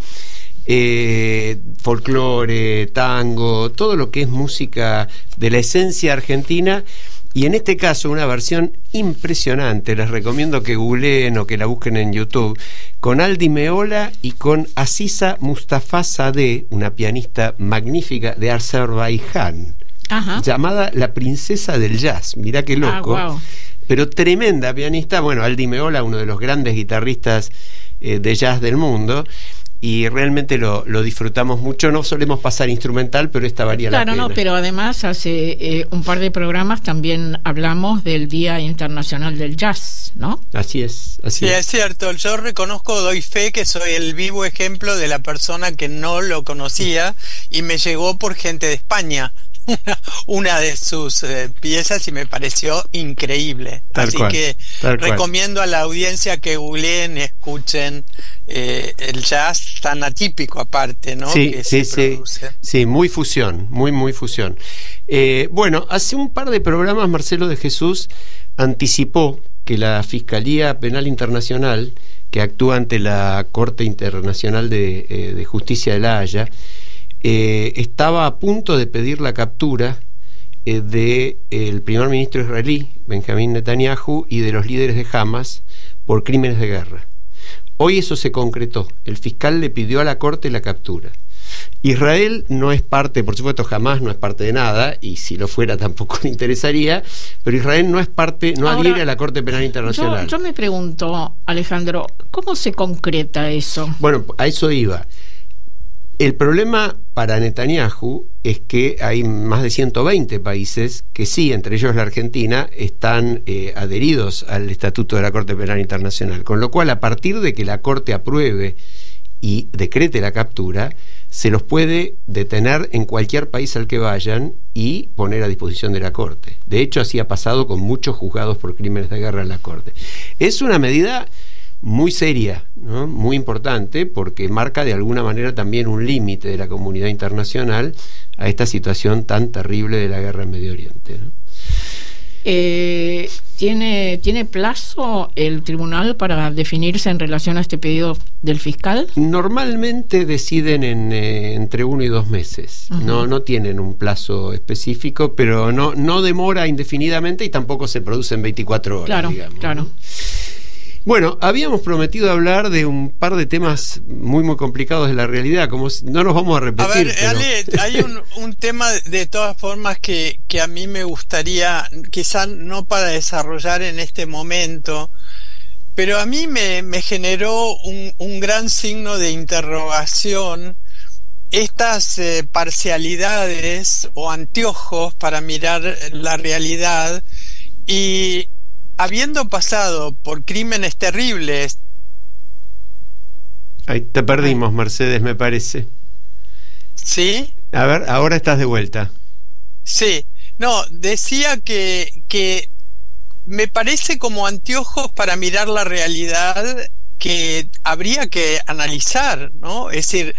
Speaker 3: eh, folclore, tango, todo lo que es música de la esencia argentina, y en este caso una versión impresionante. Les recomiendo que googleen o que la busquen en YouTube, con Aldi Meola y con Aziza Mustafazadeh, una pianista magnífica de Azerbaiyán, Ajá. llamada la princesa del jazz. Mirá qué loco. Ah, wow. Pero tremenda pianista. Bueno, Aldi Meola, uno de los grandes guitarristas eh, de jazz del mundo, y realmente lo, lo disfrutamos mucho. No solemos pasar instrumental, pero esta valía
Speaker 4: claro,
Speaker 3: la pena.
Speaker 4: Claro, no, pero además hace eh, un par de programas también hablamos del Día Internacional del Jazz, ¿no?
Speaker 3: Así es, así
Speaker 6: sí,
Speaker 3: es.
Speaker 6: es cierto. Yo reconozco, doy fe que soy el vivo ejemplo de la persona que no lo conocía y me llegó por gente de España. Una de sus eh, piezas y me pareció increíble.
Speaker 3: Tal
Speaker 6: Así
Speaker 3: cual,
Speaker 6: que recomiendo cual. a la audiencia que googleen, escuchen eh, el jazz tan atípico aparte, ¿no?
Speaker 3: Sí,
Speaker 6: que
Speaker 3: sí,
Speaker 6: se
Speaker 3: sí, sí, muy fusión, muy, muy fusión. Eh, bueno, hace un par de programas Marcelo de Jesús anticipó que la Fiscalía Penal Internacional, que actúa ante la Corte Internacional de, eh, de Justicia de La Haya, Eh, estaba a punto de pedir la captura eh, de el primer ministro israelí Benjamín Netanyahu y de los líderes de Hamas por crímenes de guerra. Hoy eso se concretó. El fiscal le pidió a la corte la captura. Israel no es parte, por supuesto, jamás no es parte de nada, y si lo fuera tampoco le interesaría, pero Israel no es parte, no Ahora, adhiere a la Corte Penal Internacional.
Speaker 4: Yo, yo me pregunto, Alejandro, ¿cómo se concreta eso?
Speaker 3: Bueno, a eso iba. El problema para Netanyahu es que hay más de ciento veinte países que sí, entre ellos la Argentina, están eh, adheridos al Estatuto de la Corte Penal Internacional, con lo cual a partir de que la Corte apruebe y decrete la captura, se los puede detener en cualquier país al que vayan y poner a disposición de la Corte. De hecho, así ha pasado con muchos juzgados por crímenes de guerra en la Corte. Es una medida muy seria, ¿no? Muy importante, porque marca de alguna manera también un límite de la comunidad internacional a esta situación tan terrible de la guerra en Medio Oriente, ¿no?
Speaker 4: Eh, ¿tiene, ¿Tiene plazo el tribunal para definirse en relación a este pedido del fiscal?
Speaker 3: Normalmente deciden en, eh, entre uno y dos meses. Uh-huh. No, no tienen un plazo específico, pero no, no demora indefinidamente y tampoco se produce en veinticuatro horas.
Speaker 4: Claro,
Speaker 3: digamos,
Speaker 4: claro.
Speaker 3: ¿no? Bueno, habíamos prometido hablar de un par de temas muy muy complicados de la realidad, como si, no nos vamos a repetir.
Speaker 6: A ver,
Speaker 3: pero...
Speaker 6: Ale, hay un, un tema de todas formas que, que a mí me gustaría, quizás no para desarrollar en este momento, pero a mí me, me generó un, un gran signo de interrogación estas eh, parcialidades o anteojos para mirar la realidad. Y habiendo pasado por crímenes terribles.
Speaker 3: Ahí te perdimos, Mercedes, me parece.
Speaker 6: ¿Sí?
Speaker 3: A ver, ahora estás de vuelta.
Speaker 6: Sí. No, decía que, que me parece como anteojos para mirar la realidad que habría que analizar, ¿no? Es decir,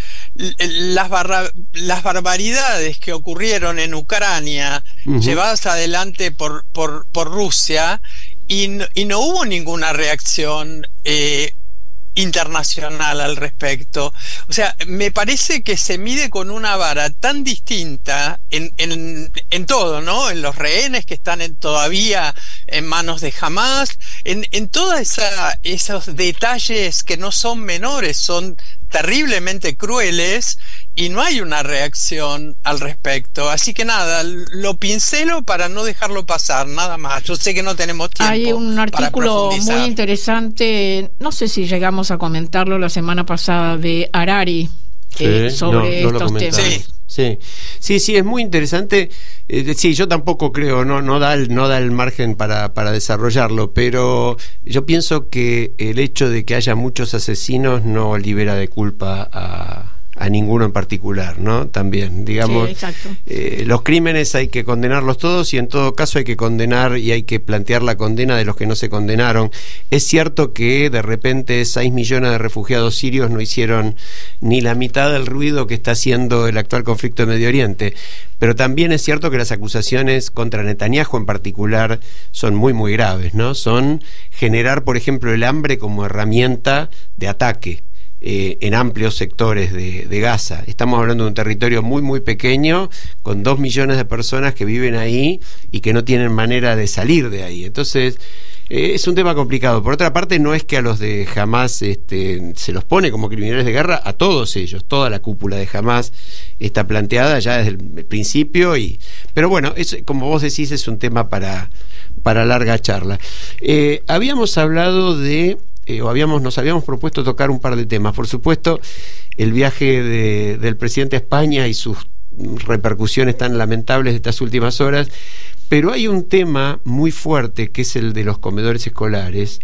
Speaker 6: las, barra, las barbaridades que ocurrieron en Ucrania, uh-huh. llevadas adelante por, por, por Rusia, y no, y no hubo ninguna reacción eh, internacional al respecto. O sea, me parece que se mide con una vara tan distinta en, en, en todo, ¿no? En los rehenes que están en, todavía en manos de Hamás, en, en todos esa, esos detalles que no son menores, son terriblemente crueles, y no hay una reacción al respecto. Así que nada, lo pincelo para no dejarlo pasar, nada más. Yo sé que no tenemos tiempo.
Speaker 4: Hay un artículo muy interesante, no sé si llegamos a comentarlo la semana pasada, de Harari,
Speaker 3: sí,
Speaker 4: eh, sobre
Speaker 3: no, no
Speaker 4: estos temas.
Speaker 6: Sí.
Speaker 3: Sí, sí, sí, es muy interesante. Eh, sí, yo tampoco creo, no, no da el, no da el margen para, para desarrollarlo, pero yo pienso que el hecho de que haya muchos asesinos no libera de culpa a a ninguno en particular, ¿no? También, digamos,
Speaker 4: sí,
Speaker 3: eh, los crímenes hay que condenarlos todos y en todo caso hay que condenar y hay que plantear la condena de los que no se condenaron. Es cierto que de repente seis millones de refugiados sirios no hicieron ni la mitad del ruido que está haciendo el actual conflicto de Medio Oriente, pero también es cierto que las acusaciones contra Netanyahu en particular son muy muy graves, ¿no? Son generar, por ejemplo, el hambre como herramienta de ataque. Eh, en amplios sectores de, de Gaza. Estamos hablando de un territorio muy muy pequeño, con dos millones de personas que viven ahí y que no tienen manera de salir de ahí. Entonces eh, es un tema complicado. Por otra parte, no es que a los de Hamás este, se los pone como criminales de guerra, a todos ellos, toda la cúpula de Hamás está planteada ya desde el principio, y pero bueno, es, como vos decís, es un tema para, para larga charla. Eh, habíamos hablado de Eh, o habíamos, nos habíamos propuesto tocar un par de temas. Por supuesto, el viaje de, del presidente a España y sus repercusiones tan lamentables de estas últimas horas, pero hay un tema muy fuerte que es el de los comedores escolares,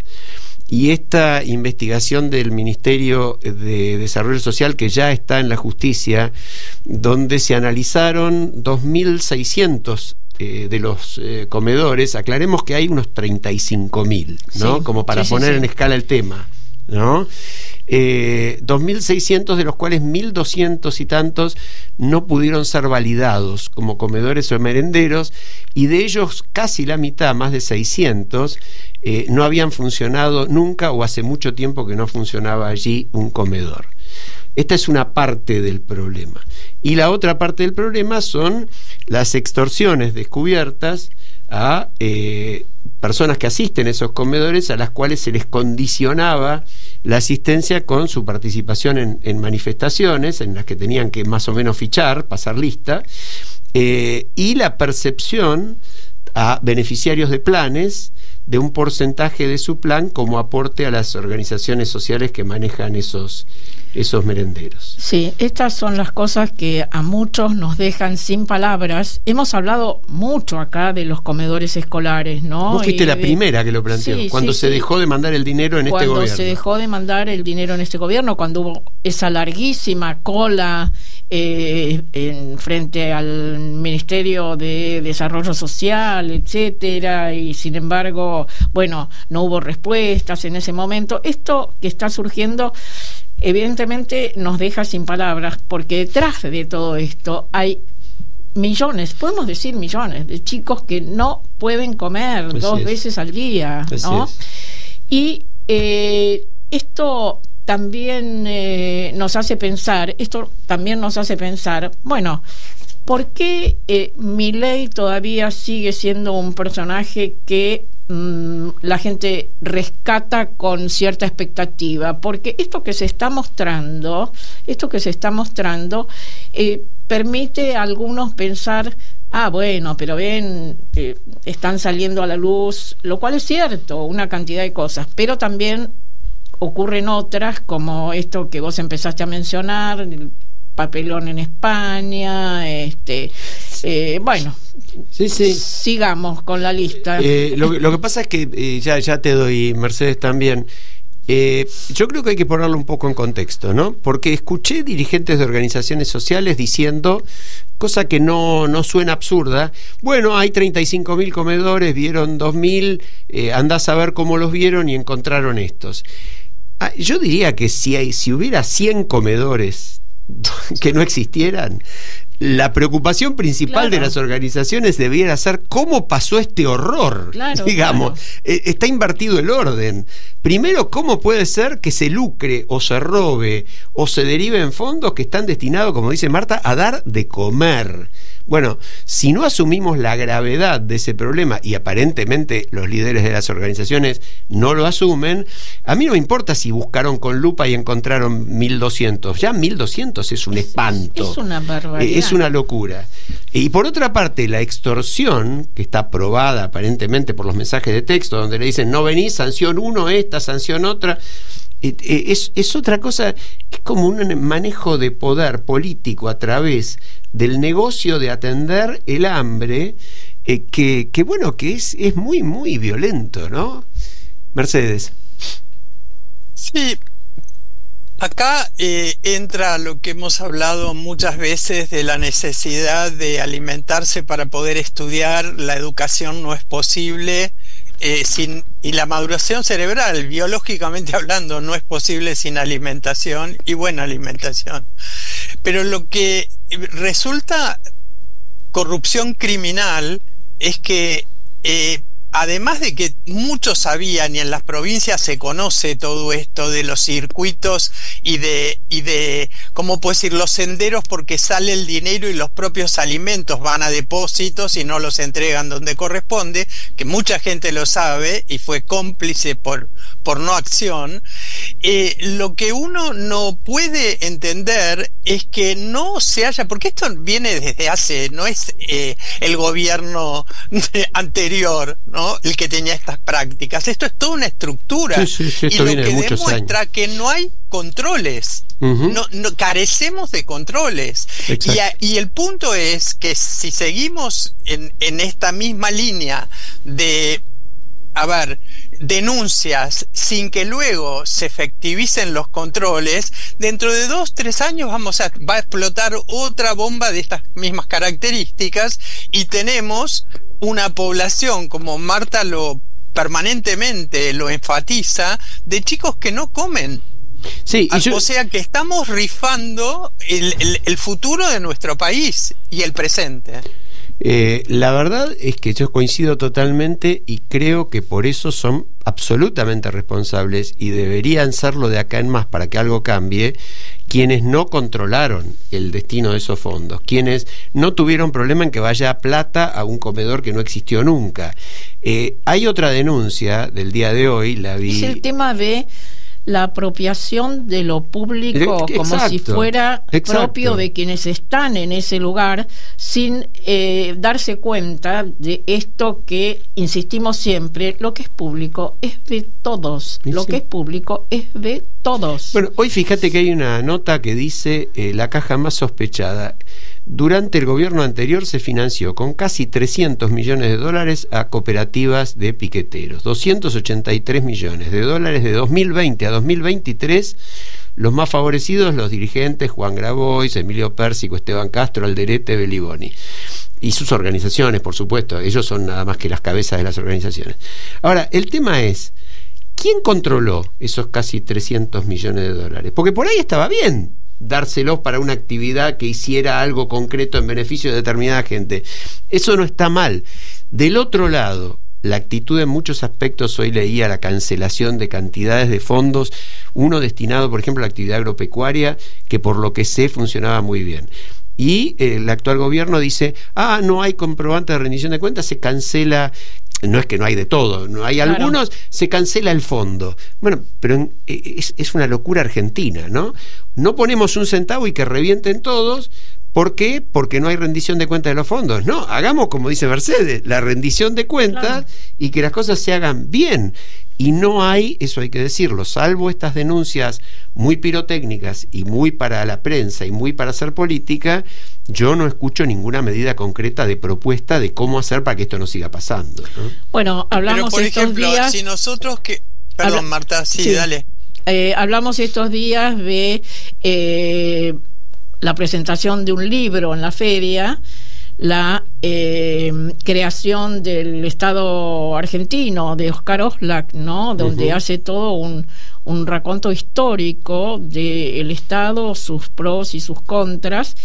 Speaker 3: y esta investigación del Ministerio de Desarrollo Social, que ya está en la justicia, donde se analizaron dos mil seiscientos Eh, de los eh, comedores. Aclaremos que hay unos treinta y cinco mil, ¿no?
Speaker 4: Sí,
Speaker 3: como para
Speaker 4: sí,
Speaker 3: poner
Speaker 4: sí, sí.
Speaker 3: en escala el tema, ¿no? Eh, dos mil seiscientos, de los cuales mil doscientos y tantos no pudieron ser validados como comedores o merenderos, y de ellos casi la mitad, más de seiscientos, eh, no habían funcionado nunca, o hace mucho tiempo que no funcionaba allí un comedor. Esta es una parte del problema. Y la otra parte del problema son las extorsiones descubiertas a eh, personas que asisten a esos comedores, a las cuales se les condicionaba la asistencia con su participación en, en manifestaciones en las que tenían que más o menos fichar, pasar lista, eh, y la percepción a beneficiarios de planes de un porcentaje de su plan como aporte a las organizaciones sociales que manejan esos esos merenderos.
Speaker 4: Sí, estas son las cosas que a muchos nos dejan sin palabras. Hemos hablado mucho acá de los comedores escolares, ¿no?
Speaker 3: Vos fuiste
Speaker 4: y
Speaker 3: la
Speaker 4: de...
Speaker 3: primera que lo planteó,
Speaker 4: sí,
Speaker 3: cuando
Speaker 4: sí,
Speaker 3: se
Speaker 4: sí.
Speaker 3: dejó de mandar el dinero en
Speaker 4: cuando
Speaker 3: este gobierno.
Speaker 4: Cuando se dejó de mandar el dinero en este gobierno, cuando hubo esa larguísima cola eh, en frente al Ministerio de Desarrollo Social, etcétera, y sin embargo, bueno, no hubo respuestas en ese momento. Esto que está surgiendo evidentemente nos deja sin palabras, porque detrás de todo esto hay millones, podemos decir millones, de chicos que no pueden comer Así dos es. veces al día, ¿no?
Speaker 3: Así es.
Speaker 4: Y eh, esto también eh, nos hace pensar, esto también nos hace pensar, bueno, ¿por qué eh, Milei todavía sigue siendo un personaje que mmm, la gente rescata con cierta expectativa? Porque esto que se está mostrando, esto que se está mostrando, eh, permite a algunos pensar, ah, bueno, pero ven, eh, están saliendo a la luz, lo cual es cierto, una cantidad de cosas, pero también ocurren otras, como esto que vos empezaste a mencionar, el papelón en España, este, eh, bueno,
Speaker 3: sí, sí.
Speaker 4: sigamos con la lista.
Speaker 3: Eh, lo, lo que pasa es que, eh, ya, ya te doy, Mercedes, también, eh, yo creo que hay que ponerlo un poco en contexto, ¿no? Porque escuché dirigentes de organizaciones sociales diciendo, cosa que no, no suena absurda, bueno, hay treinta y cinco mil comedores, vieron dos mil, eh, andás a ver cómo los vieron y encontraron estos. Ah, yo diría que si, hay, si hubiera cien comedores que no existieran, la preocupación principal claro. de las organizaciones debiera ser cómo pasó este horror,
Speaker 4: claro,
Speaker 3: digamos,
Speaker 4: claro.
Speaker 3: Eh, está invertido el orden. Primero, ¿cómo puede ser que se lucre o se robe o se deriven fondos que están destinados, como dice Marta, a dar de comer? Bueno, si no asumimos la gravedad de ese problema, y aparentemente los líderes de las organizaciones no lo asumen, a mí no me importa si buscaron con lupa y encontraron mil doscientos, ya mil doscientos es un espanto.
Speaker 4: Es una barbaridad.
Speaker 3: Es una locura. Y por otra parte, la extorsión, que está aprobada aparentemente por los mensajes de texto, donde le dicen, no venís, sanción uno, esta, sanción otra, es, es otra cosa, es como un manejo de poder político a través del negocio de atender el hambre, eh, que, que bueno, que es, es muy, muy violento, ¿no? Mercedes.
Speaker 6: Sí. Acá eh, entra lo que hemos hablado muchas veces de la necesidad de alimentarse para poder estudiar. La educación no es posible eh, sin, y la maduración cerebral, biológicamente hablando, no es posible sin alimentación y buena alimentación. Pero lo que resulta corrupción criminal es que eh, además de que muchos sabían, y en las provincias se conoce todo esto de los circuitos y de, y de ¿cómo puedo decir?, los senderos, porque sale el dinero y los propios alimentos van a depósitos y no los entregan donde corresponde, que mucha gente lo sabe y fue cómplice por, por no acción. Eh, lo que uno no puede entender es que no se haya, porque esto viene desde hace, no es eh, el gobierno anterior, ¿no?, el que tenía estas prácticas. Esto es toda una estructura,
Speaker 3: sí, sí, sí,
Speaker 6: y lo que
Speaker 3: de
Speaker 6: demuestra años. que no hay controles. Uh-huh. no, no carecemos de controles. Y, a, y el punto es que si seguimos en, en esta misma línea de a ver, denuncias sin que luego se efectivicen los controles, dentro de dos, tres años vamos a, va a explotar otra bomba de estas mismas características, y tenemos una población, como Marta lo permanentemente lo enfatiza, de chicos que no comen.
Speaker 3: Sí, y yo...
Speaker 6: O sea que estamos rifando el, el, el futuro de nuestro país y el presente.
Speaker 3: Eh, la verdad es que yo coincido totalmente, y creo que por eso son absolutamente responsables, y deberían serlo de acá en más para que algo cambie, quienes no controlaron el destino de esos fondos, quienes no tuvieron problema en que vaya plata a un comedor que no existió nunca. Eh, hay otra denuncia del día de hoy, la vi...
Speaker 4: Es el tema de la apropiación de lo público, exacto, como si fuera
Speaker 3: exacto.
Speaker 4: propio de quienes están en ese lugar, sin eh, darse cuenta de esto que insistimos siempre: lo que es público es de todos, sí, lo sí. que es público es de todos.
Speaker 3: Bueno, hoy fíjate que hay una nota que dice eh, la caja más sospechada. Durante el gobierno anterior se financió con casi trescientos millones de dólares a cooperativas de piqueteros, doscientos ochenta y tres millones de dólares de dos mil veinte a dos mil veintitrés. Los más favorecidos, los dirigentes Juan Grabois, Emilio Pérsico, Esteban Castro, Alderete, Beliboni, y sus organizaciones, por supuesto. Ellos son nada más que las cabezas de las organizaciones. Ahora, el tema es, ¿quién controló esos casi trescientos millones de dólares? Porque por ahí estaba bien. dárselos para una actividad que hiciera algo concreto en beneficio de determinada gente. Eso no está mal. Del otro lado, la actitud en muchos aspectos, hoy leía la cancelación de cantidades de fondos, uno destinado, por ejemplo, a la actividad agropecuaria, que por lo que sé funcionaba muy bien. Y eh, el actual gobierno dice, ah, no hay comprobante de rendición de cuentas, se cancela. No es que no hay de todo, no hay claro. Algunos, se cancela el fondo. Bueno, pero es, es una locura argentina, ¿no? No ponemos un centavo y que revienten todos. ¿Por qué? Porque no hay rendición de cuentas de los fondos. No, hagamos, como dice Mercedes, la rendición de cuentas, claro, y que las cosas se hagan bien. Y no hay, eso hay que decirlo, salvo estas denuncias muy pirotécnicas y muy para la prensa y muy para hacer política, yo no escucho ninguna medida concreta de propuesta de cómo hacer para que esto no siga pasando, ¿no?
Speaker 4: Bueno, hablamos
Speaker 6: Pero por
Speaker 4: estos
Speaker 6: ejemplo,
Speaker 4: días...
Speaker 6: si nosotros que... Perdón, Habla... Marta, sí, sí. dale.
Speaker 4: Eh, hablamos estos días de eh, la presentación de un libro en la feria, la eh, creación del Estado argentino de Oscar Oslak, ¿no? Donde uh-huh. hace todo un, un raconto histórico del Estado, sus pros y sus contras,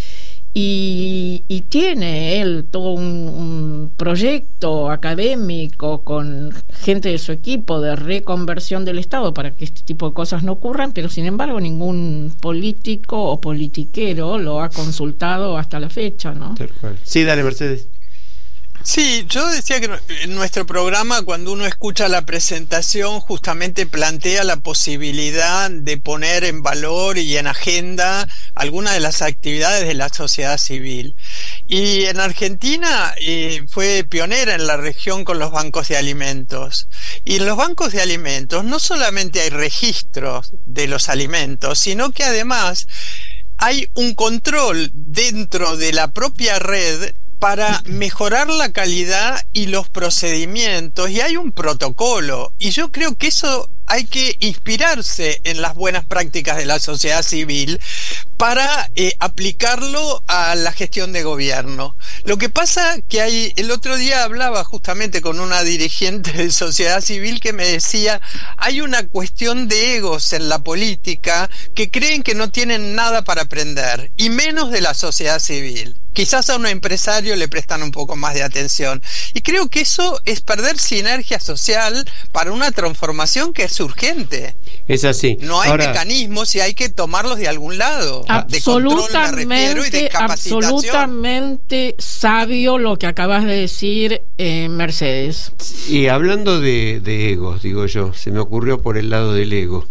Speaker 4: y, y tiene él todo un, un proyecto académico con gente de su equipo de reconversión del Estado para que este tipo de cosas no ocurran, pero sin embargo ningún político o politiquero lo ha consultado hasta la fecha, ¿no?
Speaker 3: Sí, dale, Mercedes.
Speaker 6: Sí, yo decía que en nuestro programa, cuando uno escucha la presentación, justamente plantea la posibilidad de poner en valor y en agenda algunas de las actividades de la sociedad civil. Y en Argentina eh, fue pionera en la región con los bancos de alimentos. Y en los bancos de alimentos no solamente hay registros de los alimentos, sino que además hay un control dentro de la propia red para mejorar la calidad y los procedimientos, y hay un protocolo, y yo creo que eso hay que inspirarse en las buenas prácticas de la sociedad civil para eh, aplicarlo a la gestión de gobierno. Lo que pasa que hay, el otro día hablaba justamente con una dirigente de sociedad civil que me decía, hay una cuestión de egos en la política que creen que no tienen nada para aprender, y menos de la sociedad civil. Quizás a un empresario le prestan un poco más de atención. Y creo que eso es perder sinergia social para una transformación que es urgente.
Speaker 3: Es así.
Speaker 6: No hay Ahora, mecanismos y hay que tomarlos de algún lado.
Speaker 4: Absolutamente,
Speaker 6: de control, y de capacitación.
Speaker 4: Absolutamente sabio lo que acabas de decir, eh, Mercedes.
Speaker 3: Y hablando de, de egos, digo yo, se me ocurrió por el lado del ego.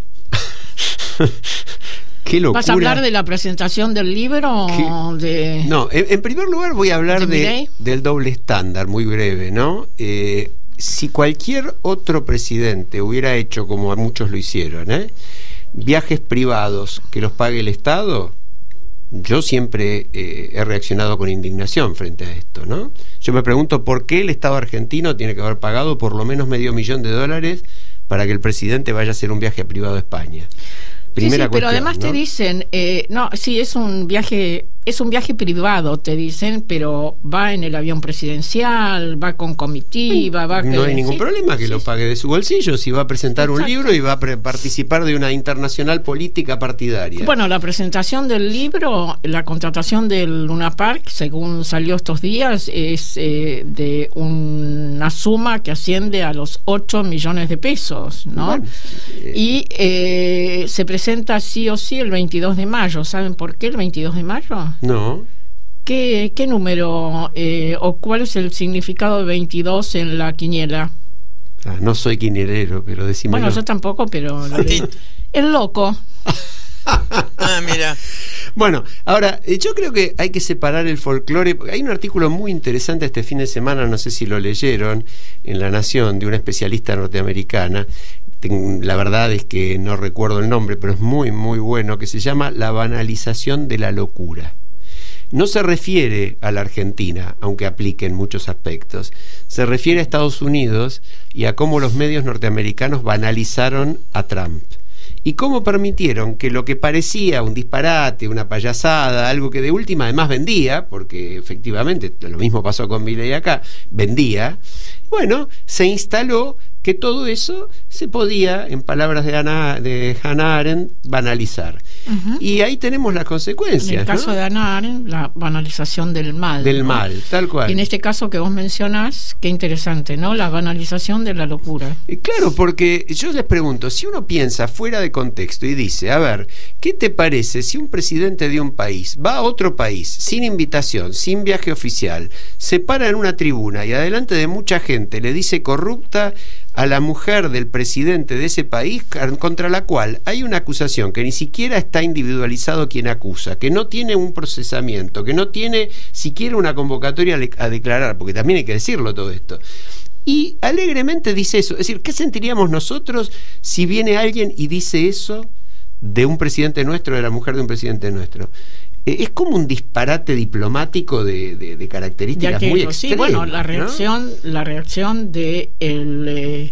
Speaker 3: Qué locura.
Speaker 4: ¿Vas a hablar de la presentación del libro? De...
Speaker 3: No, en, en primer lugar voy a hablar de, de del doble estándar, muy breve, ¿no? Eh, si cualquier otro presidente hubiera hecho como muchos lo hicieron, ¿eh? viajes privados que los pague el Estado, yo siempre eh, he reaccionado con indignación frente a esto, ¿no? Yo me pregunto por qué el Estado argentino tiene que haber pagado por lo menos medio millón de dólares para que el presidente vaya a hacer un viaje privado a España. Primera
Speaker 4: sí, sí, pero además, ¿no? Te dicen, eh, no, sí, es un viaje, es un viaje privado, te dicen, pero va en el avión presidencial, va con comitiva, va...
Speaker 3: No
Speaker 4: que,
Speaker 3: hay ningún
Speaker 4: sí,
Speaker 3: problema que sí, lo pague de su bolsillo, si va a presentar Exacto. un libro y va a pre- participar de una internacional política partidaria.
Speaker 4: Bueno, la presentación del libro, la contratación del Luna Park, según salió estos días, es eh, de una suma que asciende a los ocho millones de pesos, ¿no? Bueno, eh, y eh, se presenta sí o sí el veintidós de mayo. ¿Saben por qué el veintidós de mayo?
Speaker 3: No.
Speaker 4: ¿Qué, qué número eh, o cuál es el significado de veintidós en la quiniela?
Speaker 3: Ah, no soy quinielero, pero decímelo.
Speaker 4: Bueno, yo tampoco, pero... El loco.
Speaker 6: Ah, mira.
Speaker 3: Bueno, ahora, yo creo que hay que separar el folclore. Hay un artículo muy interesante este fin de semana, no sé si lo leyeron, en La Nación, de una especialista norteamericana. La verdad es que no recuerdo el nombre, pero es muy, muy bueno, que se llama La banalización de la locura. No se refiere a la Argentina, aunque aplique en muchos aspectos. Se refiere a Estados Unidos y a cómo los medios norteamericanos banalizaron a Trump. Y cómo permitieron que lo que parecía un disparate, una payasada, algo que de última además vendía, porque efectivamente lo mismo pasó con Milei acá, vendía, bueno, se instaló que todo eso se podía, en palabras de, Ana, de Hannah Arendt, banalizar. Uh-huh. Y ahí tenemos las consecuencias.
Speaker 4: En el caso, ¿no?, de ANAR, la banalización del mal.
Speaker 3: Del
Speaker 4: ¿no?
Speaker 3: mal, tal cual.
Speaker 4: Y en este caso que vos mencionás, qué interesante, ¿no? La banalización de la locura.
Speaker 3: Y claro, porque yo les pregunto, si uno piensa fuera de contexto y dice, a ver, ¿qué te parece si un presidente de un país va a otro país sin invitación, sin viaje oficial, se para en una tribuna y adelante de mucha gente le dice corrupta a la mujer del presidente de ese país, contra la cual hay una acusación que ni siquiera está individualizado quien acusa, que no tiene un procesamiento, que no tiene siquiera una convocatoria a declarar, porque también hay que decirlo todo esto? Y alegremente dice eso. Es decir, ¿qué sentiríamos nosotros si viene alguien y dice eso de un presidente nuestro, de la mujer de un presidente nuestro? Es como un disparate diplomático de, de, de características muy extremas. Sí,
Speaker 4: bueno, la reacción, ¿no? la reacción de el eh,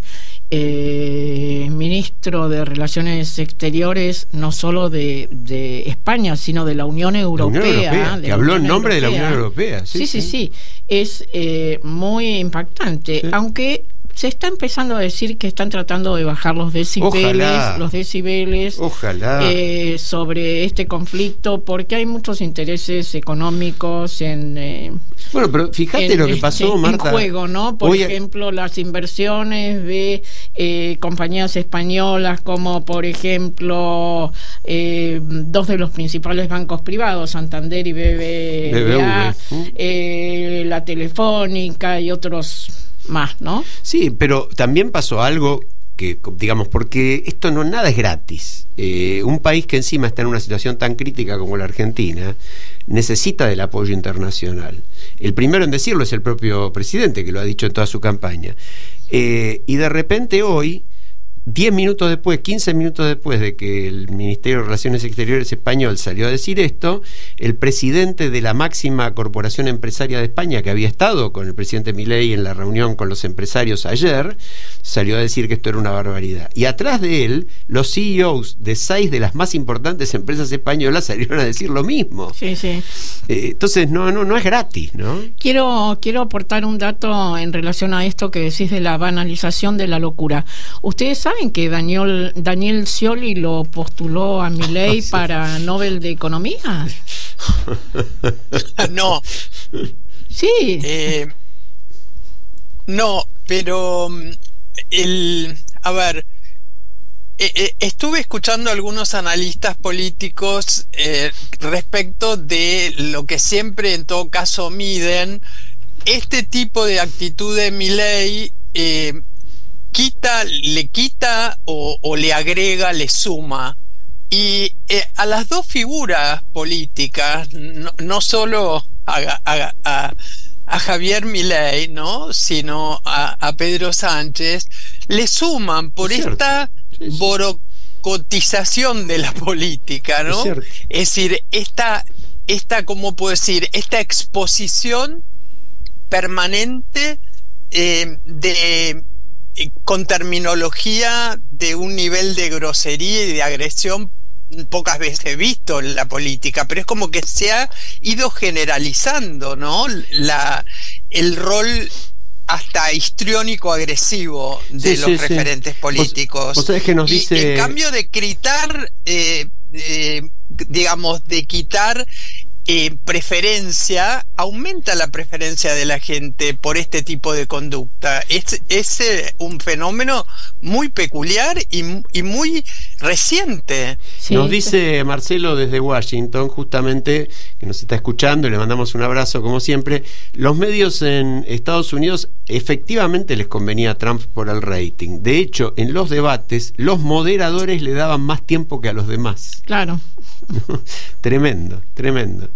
Speaker 4: eh, ministro de Relaciones Exteriores, no solo de, de España, sino de la Unión Europea,
Speaker 3: la Unión Europea
Speaker 4: de
Speaker 3: que habló
Speaker 4: en
Speaker 3: nombre
Speaker 4: Europea.
Speaker 3: de la Unión Europea. Sí,
Speaker 4: sí, sí, sí,
Speaker 3: sí.
Speaker 4: es eh, muy impactante, sí. Aunque se está empezando a decir que están tratando de bajar los decibeles,
Speaker 3: Ojalá.
Speaker 4: los decibeles
Speaker 3: Ojalá.
Speaker 4: Eh, sobre este conflicto, porque hay muchos intereses económicos en eh,
Speaker 3: bueno, pero fíjate en, lo que pasó,
Speaker 4: en,
Speaker 3: Marta.
Speaker 4: En juego, ¿no? Por
Speaker 3: Hoy
Speaker 4: ejemplo, a... las inversiones de eh, compañías españolas, como por ejemplo eh, dos de los principales bancos privados, Santander y B B V A, B B V. Eh, la Telefónica y otros más, ¿no?
Speaker 3: Sí, pero también pasó algo que, digamos, porque esto no nada es gratis. Eh, un país que encima está en una situación tan crítica como la Argentina necesita del apoyo internacional. El primero en decirlo es el propio presidente, que lo ha dicho en toda su campaña. Eh, y de repente hoy, diez minutos después, quince minutos después de que el Ministerio de Relaciones Exteriores español salió a decir esto, el presidente de la máxima corporación empresaria de España, que había estado con el presidente Milei en la reunión con los empresarios ayer, salió a decir que esto era una barbaridad. Y atrás de él, los C E Os de seis de las más importantes empresas españolas salieron a decir lo mismo.
Speaker 4: Sí, sí.
Speaker 3: Eh, entonces, no, no, no es gratis, ¿no?
Speaker 4: Quiero, quiero aportar un dato en relación a esto que decís de la banalización de la locura. Ustedes saben que Daniel, Daniel Scioli lo postuló a Milei sí. para Nobel de Economía.
Speaker 6: No.
Speaker 4: Sí.
Speaker 6: Eh, no, pero el, a ver, eh, eh, estuve escuchando a algunos analistas políticos eh, respecto de lo que siempre en todo caso miden este tipo de actitud de Milei. Eh, quita, le quita o, o le agrega, le suma. Y eh, a las dos figuras políticas, no, no solo a, a, a, a Javier Milei, ¿no?, sino a, a Pedro Sánchez, le suman por es esta sí, sí. borocotización de la política, ¿no? Es, es decir, esta, esta, ¿cómo puedo decir?, esta exposición permanente eh, de con terminología de un nivel de grosería y de agresión pocas veces visto en la política, pero es como que se ha ido generalizando, ¿no?, la, el rol hasta histriónico agresivo de sí, los sí, referentes sí. políticos.
Speaker 3: ¿Vos, vos sabés que nos
Speaker 6: y
Speaker 3: dice...
Speaker 6: en cambio de quitar eh, eh, digamos, de quitar Eh, preferencia, aumenta la preferencia de la gente por este tipo de conducta. Es, es eh, un fenómeno muy peculiar y, y muy reciente.
Speaker 3: Sí. Nos dice Marcelo desde Washington, justamente, que nos está escuchando, y le mandamos un abrazo como siempre. Los medios en Estados Unidos efectivamente les convenía a Trump por el rating. De hecho, en los debates, los moderadores le daban más tiempo que a los demás.
Speaker 4: Claro.
Speaker 3: Tremendo, tremendo.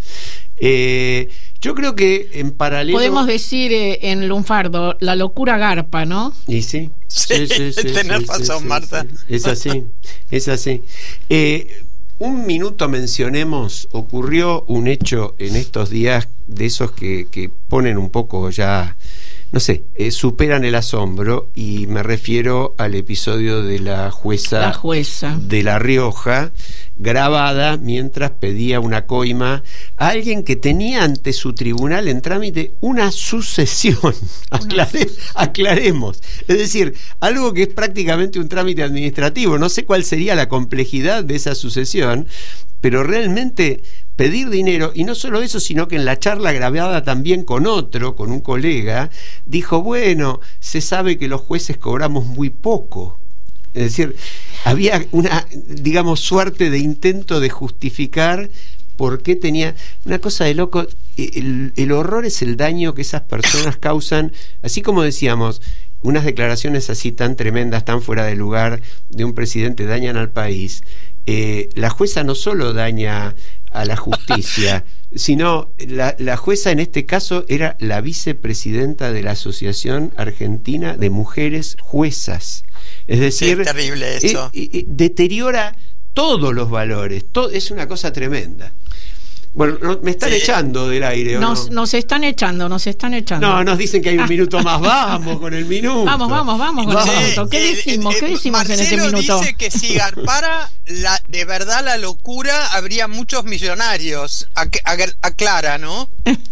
Speaker 3: Eh, yo creo que en paralelo...
Speaker 4: Podemos decir eh, en lunfardo, la locura garpa, ¿no?
Speaker 3: Y sí.
Speaker 6: Sí, sí, sí, tenés sí, razón, sí, Marta.
Speaker 3: Sí, es así, es así. Eh, un minuto mencionemos, ocurrió un hecho en estos días de esos que, que ponen un poco ya... no sé, eh, superan el asombro, y me refiero al episodio de la jueza,
Speaker 4: la jueza
Speaker 3: de La Rioja, grabada mientras pedía una coima a alguien que tenía ante su tribunal en trámite una sucesión. Aclare, aclaremos. Es decir, algo que es prácticamente un trámite administrativo. No sé cuál sería la complejidad de esa sucesión, pero realmente pedir dinero, y no solo eso, sino que en la charla grabada también con otro, con un colega, dijo, bueno, se sabe que los jueces cobramos muy poco. Es decir, había una, digamos, suerte de intento de justificar por qué tenía una cosa de loco. El, el horror es el daño que esas personas causan, así como decíamos, unas declaraciones así tan tremendas, tan fuera de lugar de un presidente dañan al país. Eh, la jueza no solo daña a la justicia, sino la, la jueza en este caso era la vicepresidenta de la Asociación Argentina de Mujeres Juezas. Es decir,
Speaker 6: sí, es terrible eso.
Speaker 3: Eh, eh, deteriora todos los valores, todo, es una cosa tremenda. Bueno, no, me están sí. echando del aire. ¿O
Speaker 4: nos,
Speaker 3: no?
Speaker 4: nos están echando, nos están echando.
Speaker 3: No, nos dicen que hay un minuto más. Vamos con el minuto.
Speaker 4: Vamos, vamos, vamos con
Speaker 6: sí,
Speaker 4: el minuto. ¿Qué
Speaker 6: el,
Speaker 4: decimos?
Speaker 6: El,
Speaker 4: ¿Qué decimos
Speaker 6: Marcelo
Speaker 4: en este minuto?
Speaker 6: Dice que si garpara la, de verdad la locura, habría muchos millonarios. Aclara, ¿no?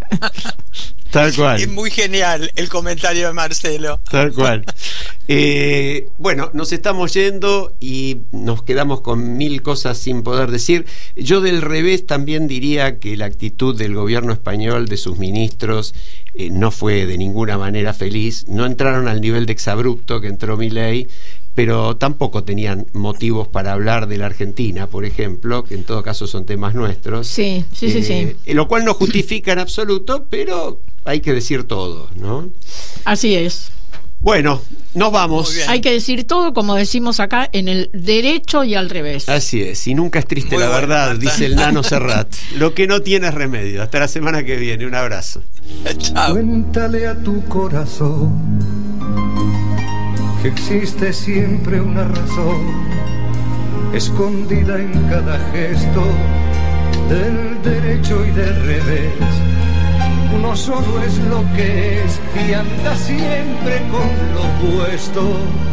Speaker 3: Tal cual.
Speaker 6: Es muy genial el comentario de Marcelo.
Speaker 3: Tal cual. Eh, bueno, nos estamos yendo y nos quedamos con mil cosas sin poder decir. Yo del revés también diría que la actitud del gobierno español, de sus ministros, eh, no fue de ninguna manera feliz. No entraron al nivel de exabrupto que entró Milei, pero tampoco tenían motivos para hablar de la Argentina, por ejemplo, que en todo caso son temas nuestros.
Speaker 4: Sí, sí,
Speaker 3: eh,
Speaker 4: sí, sí.
Speaker 3: Lo cual no justifica en absoluto, pero hay que decir todo, ¿no?
Speaker 4: Así es.
Speaker 3: Bueno, nos vamos.
Speaker 4: Hay que decir todo, como decimos acá, en el derecho y al revés.
Speaker 3: Así es, y nunca es triste
Speaker 6: Muy
Speaker 3: la
Speaker 6: bueno,
Speaker 3: verdad,
Speaker 6: Marta.
Speaker 3: dice el Nano Serrat. Lo que no tiene es remedio. Hasta la semana que viene, un abrazo.
Speaker 6: Chao.
Speaker 7: Cuéntale a tu corazón que existe siempre una razón escondida en cada gesto del derecho y del revés. Uno solo es lo que es y anda siempre con lo opuesto.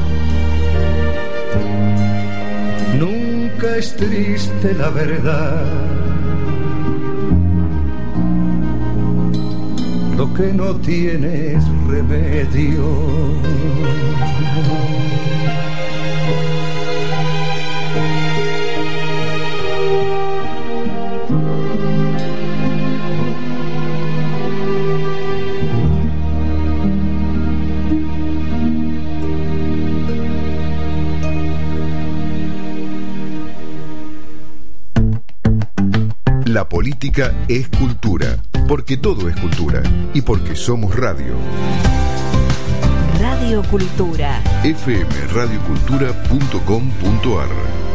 Speaker 7: Nunca es triste la verdad. Lo que no tiene es remedio.
Speaker 1: La política es cultura, porque todo es cultura y porque somos radio.
Speaker 2: Radio Cultura.
Speaker 1: f m radio cultura punto com punto a r